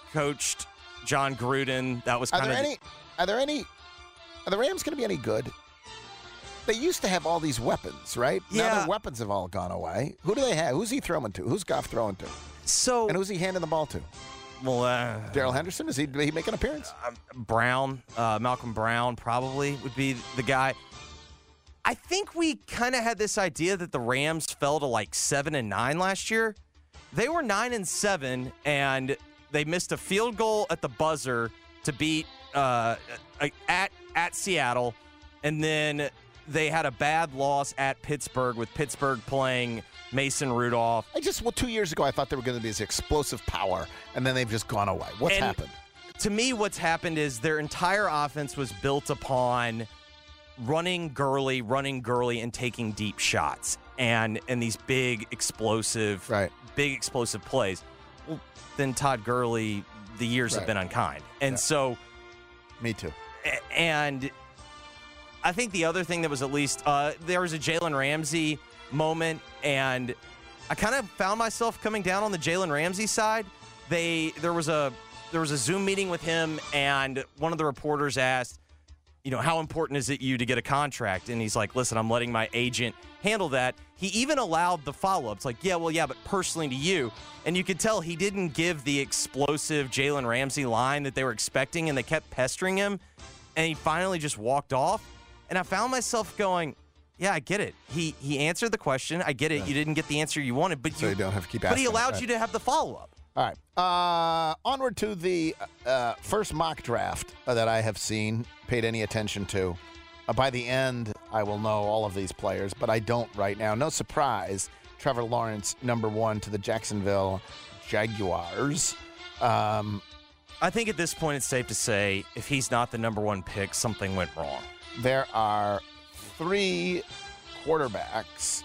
Gruden. That was kind of. Are the Rams going to be any good? They used to have all these weapons, right? Yeah. Now the weapons have all gone away. Who do they have? Who's he throwing to? Who's Goff throwing to? So, and who's he handing the ball to? Well, Darrell Henderson, is he make an appearance? Brown, Malcolm Brown probably would be the guy. I think we kind of had this idea that the Rams fell to like 7-9 last year. They were 9-7, and they missed a field goal at the buzzer to beat at Seattle, and then they had a bad loss at Pittsburgh with Pittsburgh playing Mason Rudolph. 2 years ago, I thought they were going to be this explosive power, and then they've just gone away. What's happened? To me, what's happened is their entire offense was built upon running Gurley, and taking deep shots, and these big explosive plays. Well, then Todd Gurley, the years have been unkind, and so. Me too. And I think the other thing that was at least there was a Jalen Ramsey moment, and I kind of found myself coming down on the Jalen Ramsey side. There was a Zoom meeting with him, and one of the reporters asked, how important is it you to get a contract? And he's like, listen, I'm letting my agent handle that. He even allowed the follow-ups, like, but personally to you. And you could tell he didn't give the explosive Jalen Ramsey line that they were expecting, and they kept pestering him, and he finally just walked off. And I found myself going, yeah, I get it. He answered the question. I get it. You didn't get the answer you wanted, but you don't have to keep asking. But he allowed you to have the follow-up. All right. Onward to the first mock draft that I have seen, paid any attention to. By the end, I will know all of these players, but I don't right now. No surprise, Trevor Lawrence, number 1 to the Jacksonville Jaguars. I think at this point it's safe to say if he's not the number 1 pick, something went wrong. There are 3 quarterbacks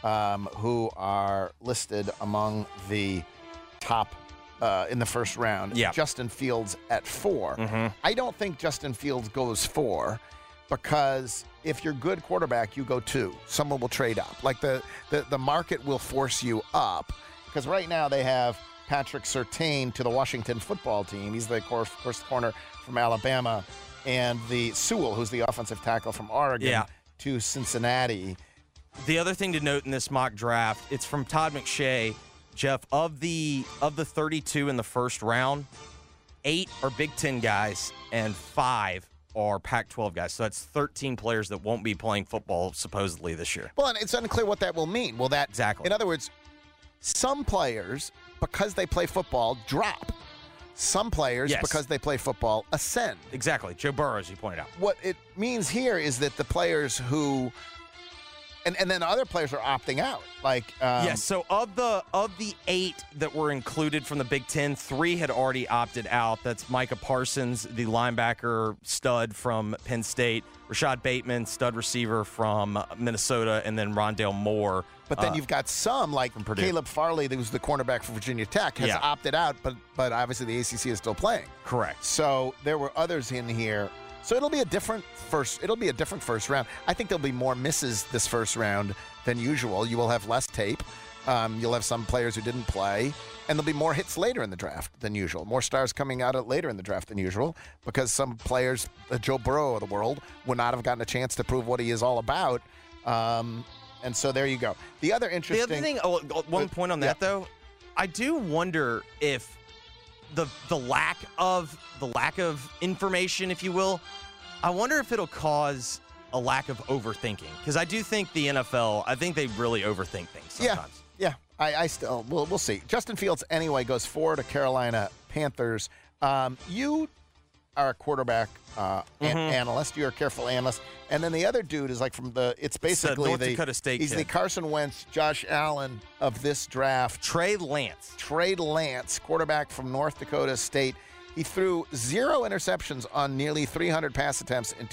who are listed among the top in the first round. Yeah. Justin Fields at 4. Mm-hmm. I don't think Justin Fields goes 4 because if you're a good quarterback, you go 2. Someone will trade up. Like the market will force you up because right now they have Patrick Surtain to the Washington football team. He's the first corner from Alabama, and the Sewell, who's the offensive tackle from Oregon, to Cincinnati. The other thing to note in this mock draft, it's from Todd McShay. Jeff, of the 32 in the first round, 8 are Big Ten guys and 5 are Pac-12 guys. So that's 13 players that won't be playing football supposedly this year. Well, and it's unclear what that will mean. Will that exactly? In other words, some players, because they play football, drop. Some players, because they play football, ascend. Exactly. Joe Burrow, as you pointed out. What it means here is that the players who, and then other players are opting out. Like yes. So of the 8 that were included from the Big Ten, 3 had already opted out. That's Micah Parsons, the linebacker stud from Penn State, Rashad Bateman, stud receiver from Minnesota, and then Rondale Moore. But then you've got some, like Caleb Farley, who's the cornerback for Virginia Tech, has opted out, but obviously the ACC is still playing. Correct. So there were others in here. So it'll be a different first round. I think there'll be more misses this first round than usual. You will have less tape. You'll have some players who didn't play, and there'll be more hits later in the draft than usual. More stars coming out later in the draft than usual because some players, Joe Burrow of the world, would not have gotten a chance to prove what he is all about. And so there you go. The other interesting... The other thing, one point on that, though, I do wonder if the lack of information, if you will, I wonder if it'll cause a lack of overthinking. Because I do think the NFL, I think they really overthink things sometimes. Yeah. I still... We'll see. Justin Fields, anyway, goes 4 to Carolina Panthers. You are a quarterback analyst. You're a careful analyst. And then the other dude is like from it's basically North Dakota State he's kid. the Carson Wentz, Josh Allen of this draft. Trey Lance, quarterback from North Dakota State. He threw 0 interceptions on nearly 300 pass attempts in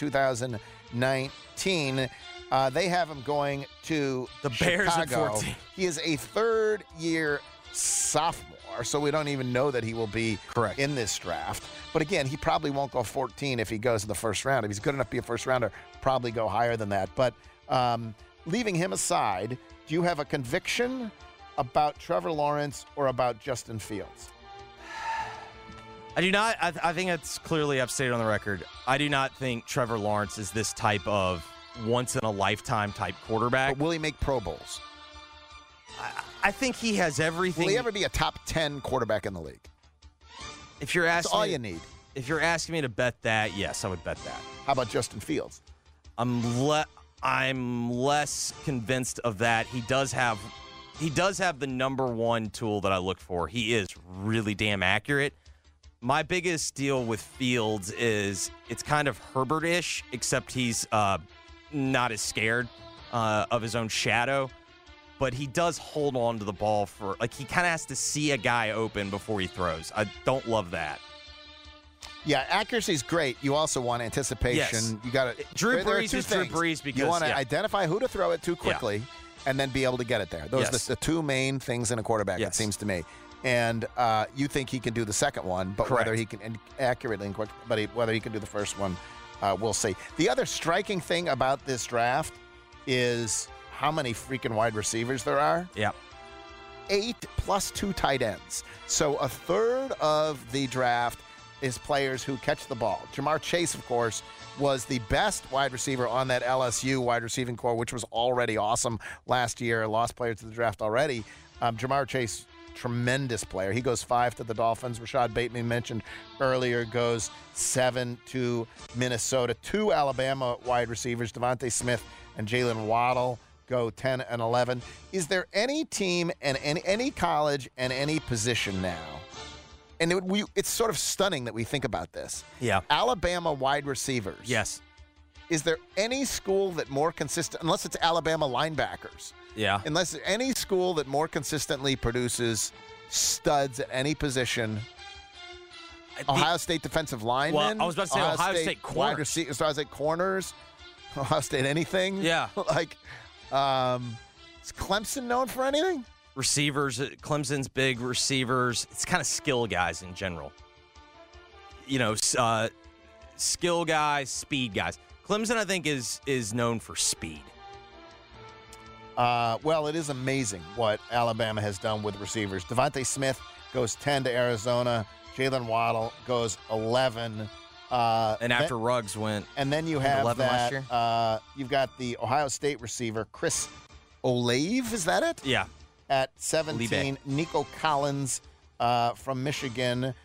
2019. They have him going to the Bears Chicago. at 14. He is a third-year sophomore, so we don't even know that he will be in this draft. But again, he probably won't go 14 if he goes in the first round. If he's good enough to be a first rounder, probably go higher than that. But leaving him aside, do you have a conviction about Trevor Lawrence or about Justin Fields? I do not. I think it's clearly I've stated on the record. I do not think Trevor Lawrence is this type of once-in-a-lifetime type quarterback. But will he make Pro Bowls? I think he has everything. Will he ever be a top 10 quarterback in the league? If you're asking, that's all you need. If you're asking me to bet that, yes, I would bet that. How about Justin Fields? I'm less convinced of that. He does have the number one tool that I look for. He is really damn accurate. My biggest deal with Fields is it's kind of Herbert-ish, except he's not as scared of his own shadow. But he does hold on to the ball for, like, he kind of has to see a guy open before he throws. I don't love that. Yeah, accuracy is great. You also want anticipation. Yes. You got to. Drew Brees is Drew Brees because you want to identify who to throw it to quickly, and then be able to get it there. Those are the two main things in a quarterback. It seems to me. And you think he can do the second one, but whether he can accurately and quick, but whether he can do the first one, we'll see. The other striking thing about this draft is how many freaking wide receivers there are. Yeah. 8 plus 2 tight ends. So a third of the draft is players who catch the ball. Jamar Chase, of course, was the best wide receiver on that LSU wide receiving core, which was already awesome last year. Lost players to the draft already. Jamar Chase, tremendous player. He goes 5 to the Dolphins. Rashad Bateman mentioned earlier goes 7 to Minnesota. 2 Alabama wide receivers, Devontae Smith and Jalen Waddle, go 10 and 11. Is there any team and any college and any position now? And it's sort of stunning that we think about this. Yeah. Alabama wide receivers. Yes. Is there any school that more consistent, unless it's Alabama linebackers? Yeah. Unless there's any school that more consistently produces studs at any position? Ohio State defensive linemen? Well, I was about to say Ohio State corners. Wide receivers, Ohio State corners. Ohio State anything? Yeah. Like, is Clemson known for anything? Receivers. Clemson's big receivers. It's kind of skill guys in general. You know, skill guys, speed guys. Clemson, I think, is known for speed. Well, it is amazing what Alabama has done with receivers. Devontae Smith goes 10 to Arizona. Jalen Waddle goes 11. And after Ruggs went, and then you have 11 last year. You've got the Ohio State receiver Chris Olave. Is that it? Yeah. At 17, Nico Collins from Michigan,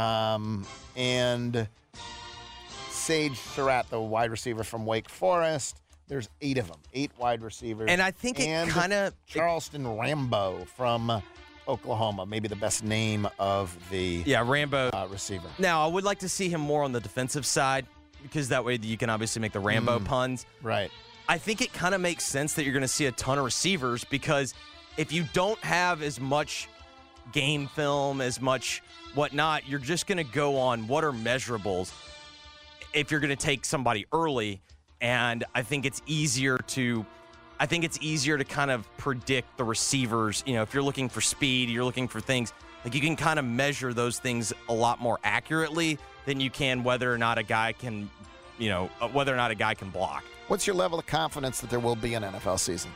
and Sage Surratt, the wide receiver from Wake Forest. There's 8 of them, 8 wide receivers. And I think it kind of Charleston Rambo from Oklahoma, maybe the best name of the Rambo receiver. Now, I would like to see him more on the defensive side because that way you can obviously make the Rambo puns. Right. I think it kind of makes sense that you're going to see a ton of receivers because if you don't have as much game film, as much whatnot, you're just going to go on what are measurables if you're going to take somebody early. And I think it's easier to kind of predict the receivers. You know, if you're looking for speed, you're looking for things like you can kind of measure those things a lot more accurately than you can whether or not a guy can block. What's your level of confidence that there will be an NFL season?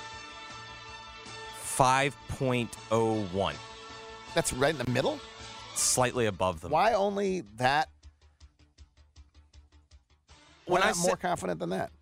5.01. That's right in the middle? Slightly above them. Why only that? Why not more confident than that?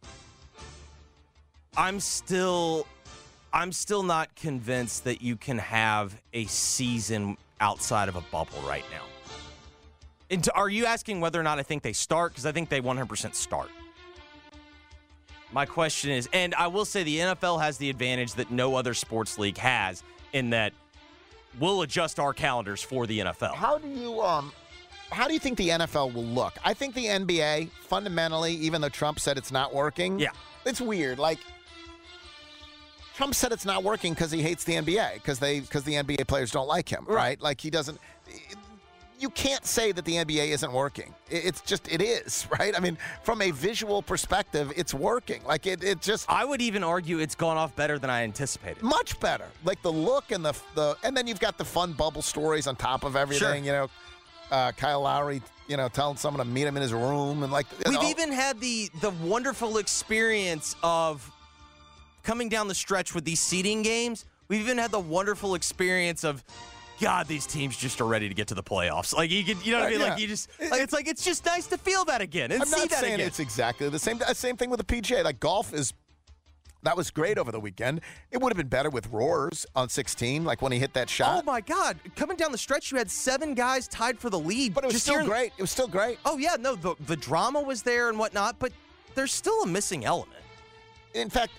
I'm still not convinced that you can have a season outside of a bubble right now. And are you asking whether or not I think they start? Because I think they 100% start. My question is, and I will say the NFL has the advantage that no other sports league has in that we'll adjust our calendars for the NFL. How do you think the NFL will look? I think the NBA, fundamentally, even though Trump said it's not working, it's weird. Like, Trump said it's not working because he hates the NBA, because the NBA players don't like him, right? Like, he doesn't. you can't say that the NBA isn't working. It is, right? I mean, from a visual perspective, it's working. Like, it just... I would even argue it's gone off better than I anticipated. Much better. Like, the look and and then you've got the fun bubble stories on top of everything, Sure. Kyle Lowry, telling someone to meet him in his room. And, like... We've even had the wonderful experience of coming down the stretch with these seeding games. We've even had the wonderful experience of... God, these teams just are ready to get to the playoffs. Like, you know what I mean? Yeah. Like, it's just nice to feel that again and I'm see not that saying again. it's exactly the same. Same thing with the PGA. Like, golf that was great over the weekend. It would have been better with Roars on 16, like when he hit that shot. Oh, my God. Coming down the stretch, you had 7 guys tied for the lead. But it was still great. It was still great. Oh, yeah. No, the drama was there and whatnot, but there's still a missing element. In fact,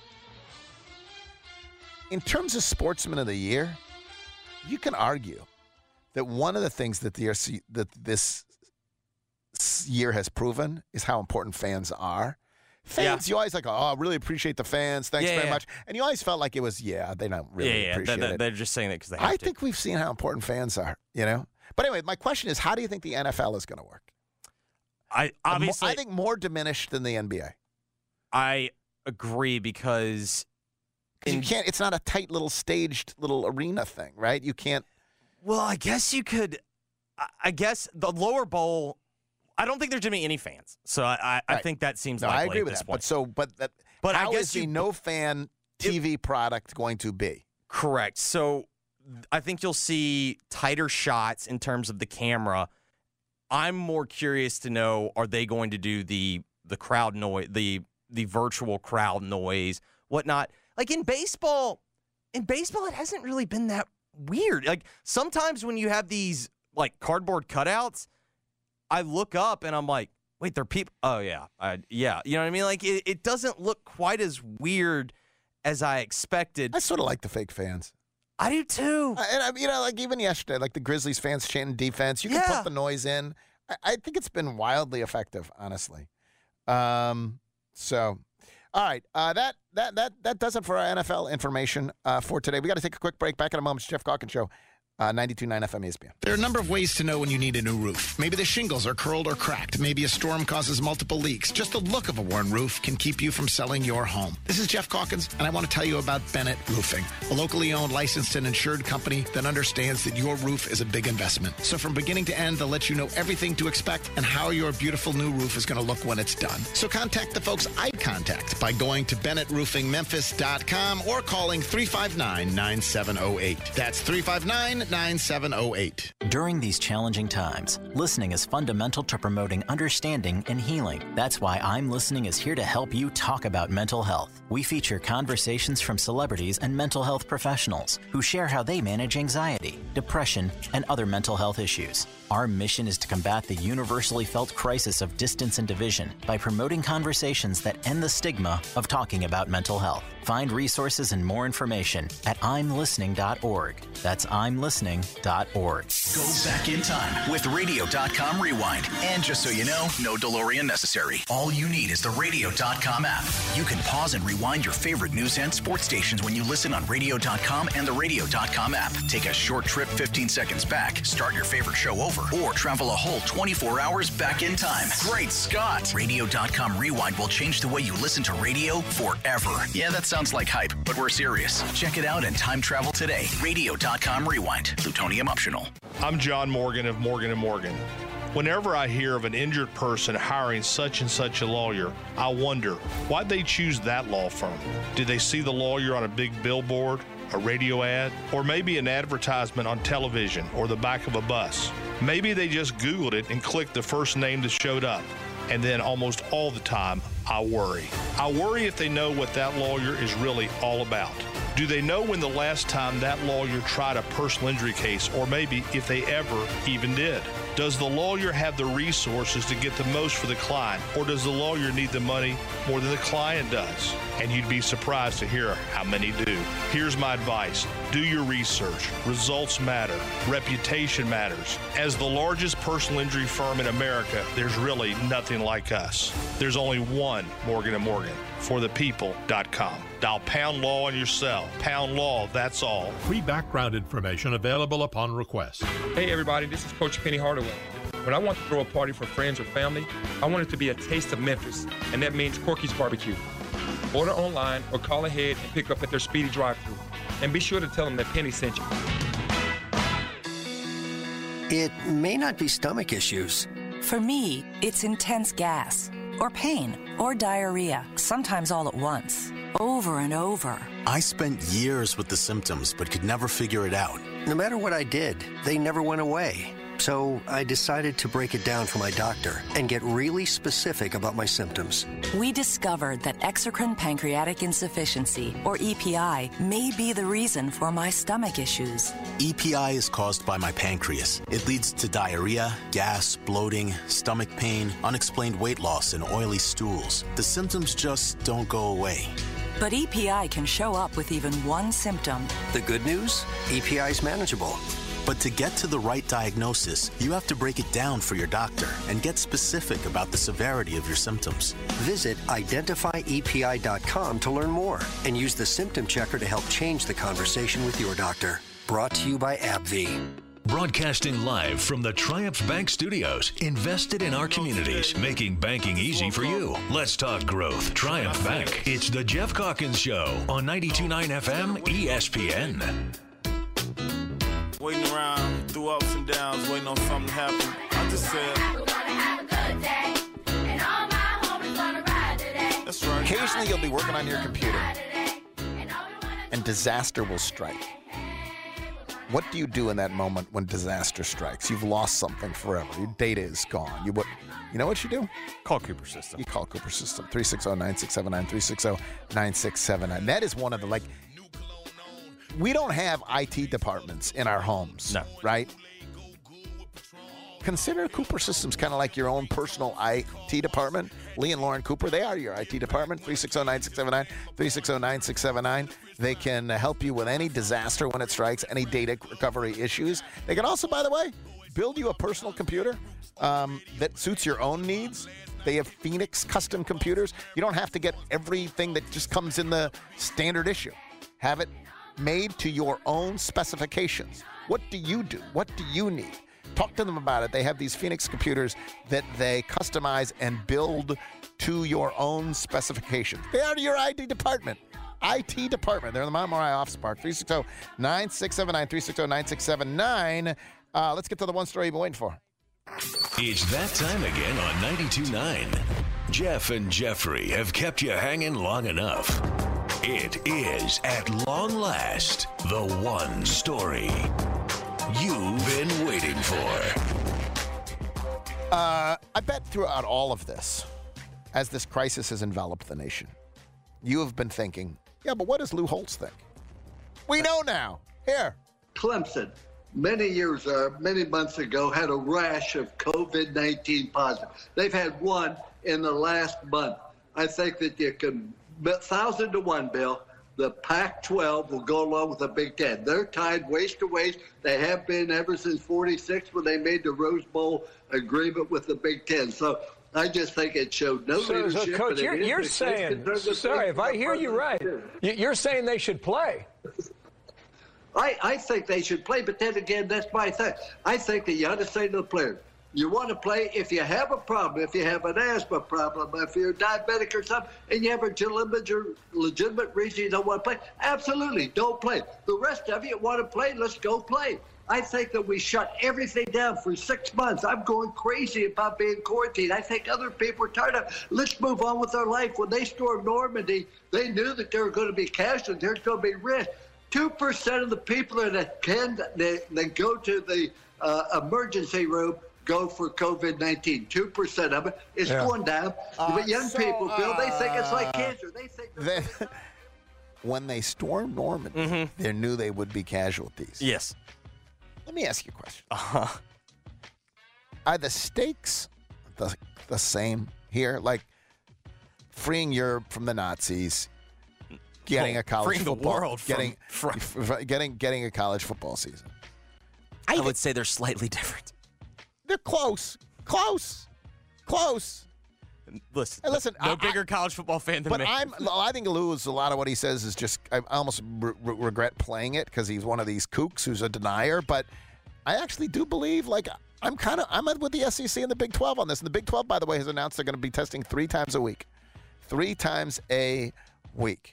in terms of Sportsman of the Year, you can argue that one of the things that this year has proven is how important fans are. Fans, you always I really appreciate the fans. Thanks very much. And you always felt like it was, they don't really appreciate it. They're just saying that because they have to. I think we've seen how important fans are, But anyway, my question is, how do you think the NFL is going to work? I think more diminished than the NBA. I agree because you can't. It's not a tight little staged little arena thing, right? You can't. Well, I guess you could. I guess the lower bowl. I don't think there's going to be any fans, so I think that seems likely. I agree at with this that. Point. But how is the no fan TV product going to be? Correct. So I think you'll see tighter shots in terms of the camera. I'm more curious to know: are they going to do the crowd noise, the virtual crowd noise, whatnot? Like in baseball, it hasn't really been that weird. Like sometimes when you have these like cardboard cutouts, I look up and I'm like, wait, they're people. Oh yeah. Yeah. You know what I mean? Like it doesn't look quite as weird as I expected. I sort of like the fake fans. I do too. And like even yesterday, like the Grizzlies fans chanting defense, you can put the noise in. I think it's been wildly effective, honestly. So, all right, that does it for our NFL information for today. We got to take a quick break. Back in a moment. It's Jeff Calkins Show. 92.9 FM ESPN. There are a number of ways to know when you need a new roof. Maybe the shingles are curled or cracked. Maybe a storm causes multiple leaks. Just the look of a worn roof can keep you from selling your home. This is Jeff Calkins, and I want to tell you about Bennett Roofing, a locally owned, licensed, and insured company that understands that your roof is a big investment. So from beginning to end, they'll let you know everything to expect and how your beautiful new roof is going to look when it's done. So contact the folks I'd contact by going to BennettRoofingMemphis.com or calling 359-9708. That's 359-9708. During these challenging times, listening is fundamental to promoting understanding and healing. That's why I'm Listening is here to help you talk about mental health. We feature conversations from celebrities and mental health professionals who share how they manage anxiety, depression, and other mental health issues. Our mission is to combat the universally felt crisis of distance and division by promoting conversations that end the stigma of talking about mental health. Find resources and more information at imlistening.org. That's imlistening.org. Go back in time with Radio.com Rewind. And just so you know, no DeLorean necessary. All you need is the Radio.com app. You can pause and rewind your favorite news and sports stations when you listen on Radio.com and the Radio.com app. Take a short trip 15 seconds back, start your favorite show over, or travel a whole 24 hours back in time. Great Scott! Radio.com Rewind will change the way you listen to radio forever. Yeah, that sounds like hype, but we're serious. Check it out and time travel today. Radio.com Rewind. Plutonium optional. I'm John Morgan of Morgan & Morgan. Whenever I hear of an injured person hiring such and such a lawyer, I wonder, why'd they choose that law firm? Did they see the lawyer on a big billboard, a radio ad, or maybe an advertisement on television or the back of a bus? Maybe they just Googled it and clicked the first name that showed up. And then almost all the time, I worry. I worry if they know what that lawyer is really all about. Do they know when the last time that lawyer tried a personal injury case, or maybe if they ever even did? Does the lawyer have the resources to get the most for the client, or does the lawyer need the money more than the client does? And you'd be surprised to hear how many do. Here's my advice. Do your research. Results matter. Reputation matters. As the largest personal injury firm in America, there's really nothing like us. There's only one Morgan & Morgan. ForThePeople.com. Dial Pound Law on your cell. Pound Law, that's all. Free background information available upon request. Hey everybody, this is Coach Penny Hardaway. Chick-fil-A. When I want to throw a party for friends or family, I want it to be a taste of Memphis, and that means Corky's Barbecue. Order online or call ahead and pick up at their speedy drive-thru. And be sure to tell them that Penny sent you. It may not be stomach issues. For me, it's intense gas, or pain, or diarrhea, sometimes all at once, over and over. I spent years with the symptoms, but could never figure it out. No matter what I did, they never went away. So I decided to break it down for my doctor and get really specific about my symptoms. We discovered that exocrine pancreatic insufficiency, or EPI, may be the reason for my stomach issues. EPI is caused by my pancreas. It leads to diarrhea, gas, bloating, stomach pain, unexplained weight loss, and oily stools. The symptoms just don't go away. But EPI can show up with even one symptom. The good news? EPI is manageable. But to get to the right diagnosis, you have to break it down for your doctor and get specific about the severity of your symptoms. Visit identifyepi.com to learn more and use the symptom checker to help change the conversation with your doctor. Brought to you by AbbVie. Broadcasting live from the Triumph Bank Studios, invested in our communities, making banking easy for you. Let's talk growth. Triumph Bank. It's the Jeff Calkins Show on 92.9 FM ESPN. Waiting around through ups and downs, waiting on something to happen. I just said, we're gonna have a good day, and all my homies gonna ride today. That's right. Occasionally you'll be working on your computer, and disaster will strike. What do you do in that moment when disaster strikes? You've lost something forever. Your data is gone. You know what you do? Call Cooper System. You call Cooper System. 360-9679, 360-9679. That is one of the, we don't have IT departments in our homes. No. Right? Consider Cooper Systems kind of like your own personal IT department. Lee and Lauren Cooper, they are your IT department. 360-9679, 360-9679. They can help you with any disaster when it strikes, any data recovery issues. They can also, by the way, build you a personal computer that suits your own needs. They have Phoenix custom computers. You don't have to get everything that just comes in the standard issue. Have it made to your own specifications. What do you do? What do you need? Talk to them about it. They have these Phoenix computers that they customize and build to your own specifications. They are your IT department. IT department. They're in the Mount Moriah Office Park. 360-9679, 360-9679. Let's get to the one story you've been waiting for. It's that time again on 92.9. Jeff and Jeffrey have kept you hanging long enough. It is, at long last, the one story you've been waiting for. I bet throughout all of this, as this crisis has enveloped the nation, you have been thinking, yeah, but what does Lou Holtz think? We know now. Here. Clemson, many months ago, had a rash of COVID-19 positive. They've had one in the last month. I think that you can, 1,000 to 1, Bill, the Pac-12 will go along with the Big Ten. They're tied waist to waist. They have been ever since '46 when they made the Rose Bowl agreement with the Big Ten. So I just think it showed no leadership. So Coach, you're saying, sorry, if I hear you right, you're saying they should play. I think they should play, but then again, that's my thing. I think that you ought to say to the players, you want to play if you have a problem, if you have an asthma problem, if you're diabetic or something, and you have a legitimate reason you don't want to play, absolutely, don't play. The rest of you want to play, let's go play. I think that we shut everything down for 6 months. I'm going crazy about being quarantined. I think other people are tired of it. Let's move on with our life. When they stormed Normandy, they knew that there were going to be casualties, there's going to be risk. 2% of the people that go to the emergency room go for COVID-19. 2% of it is going down. But young people, Bill, they think it's like cancer. They think when they stormed Normandy, they knew they would be casualties. Yes. Let me ask you a question. Are the stakes the same here? Like freeing Europe from the Nazis, getting a college freeing football, the world getting a college football season. I would say they're slightly different. They're close. Listen, hey, listen, no bigger college football fan than me. But I think Lou's, a lot of what he says is just, I almost regret playing it because he's one of these kooks who's a denier. But I actually do believe, I'm with the SEC and the Big 12 on this. And the Big 12, by the way, has announced they're going to be testing 3 times a week. 3 times a week.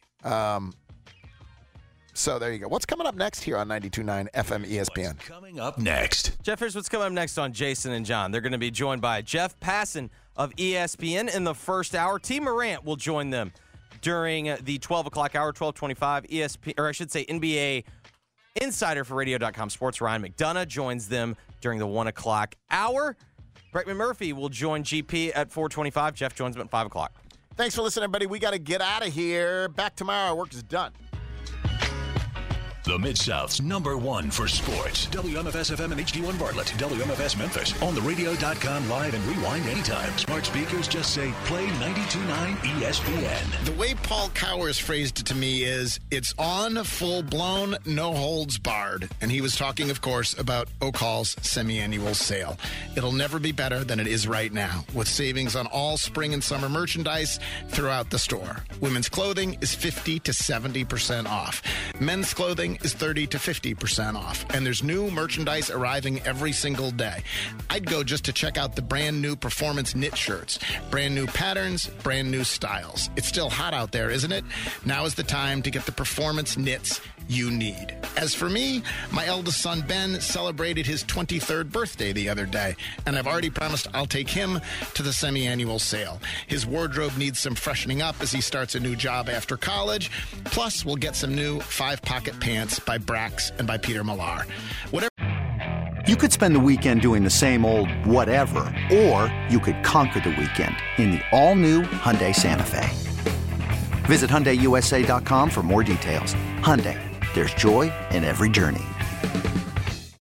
So there you go. What's coming up next here on 92.9 FM ESPN? What's coming up next? Jeff, here's what's coming up next on Jason and John. They're going to be joined by Jeff Passan of ESPN in the first hour. T. Morant will join them during the 12 o'clock hour, 12:25. NBA insider for Radio.com Sports, Ryan McDonough, joins them during the 1 o'clock hour. Brett McMurphy will join GP at 4:25. Jeff joins them at 5 o'clock. Thanks for listening, everybody. We got to get out of here. Back tomorrow. Our work is done. The Mid-South's #1 for sports. WMFS-FM and HD1 Bartlett. WMFS Memphis. On the radio.com live and rewind anytime. Smart speakers just say play 92.9 ESPN. The way Paul Cowers phrased it to me is, it's on, full-blown, no holds barred. And he was talking, of course, about O'Call's semi-annual sale. It'll never be better than it is right now, with savings on all spring and summer merchandise throughout the store. Women's clothing is 50 to 70% off. Men's clothing is 30 to 50% off. And there's new merchandise arriving every single day. I'd go just to check out the brand new performance knit shirts. Brand new patterns, brand new styles. It's still hot out there, isn't it? Now is the time to get the performance knits you need. As for me, my eldest son Ben celebrated his 23rd birthday the other day, and I've already promised I'll take him to the semi-annual sale. His wardrobe needs some freshening up as he starts a new job after college. Plus, we'll get some new 5-pocket pants by Brax and by Peter Millar. Whatever. You could spend the weekend doing the same old whatever, or you could conquer the weekend in the all-new Hyundai Santa Fe. Visit HyundaiUSA.com for more details. Hyundai, there's joy in every journey.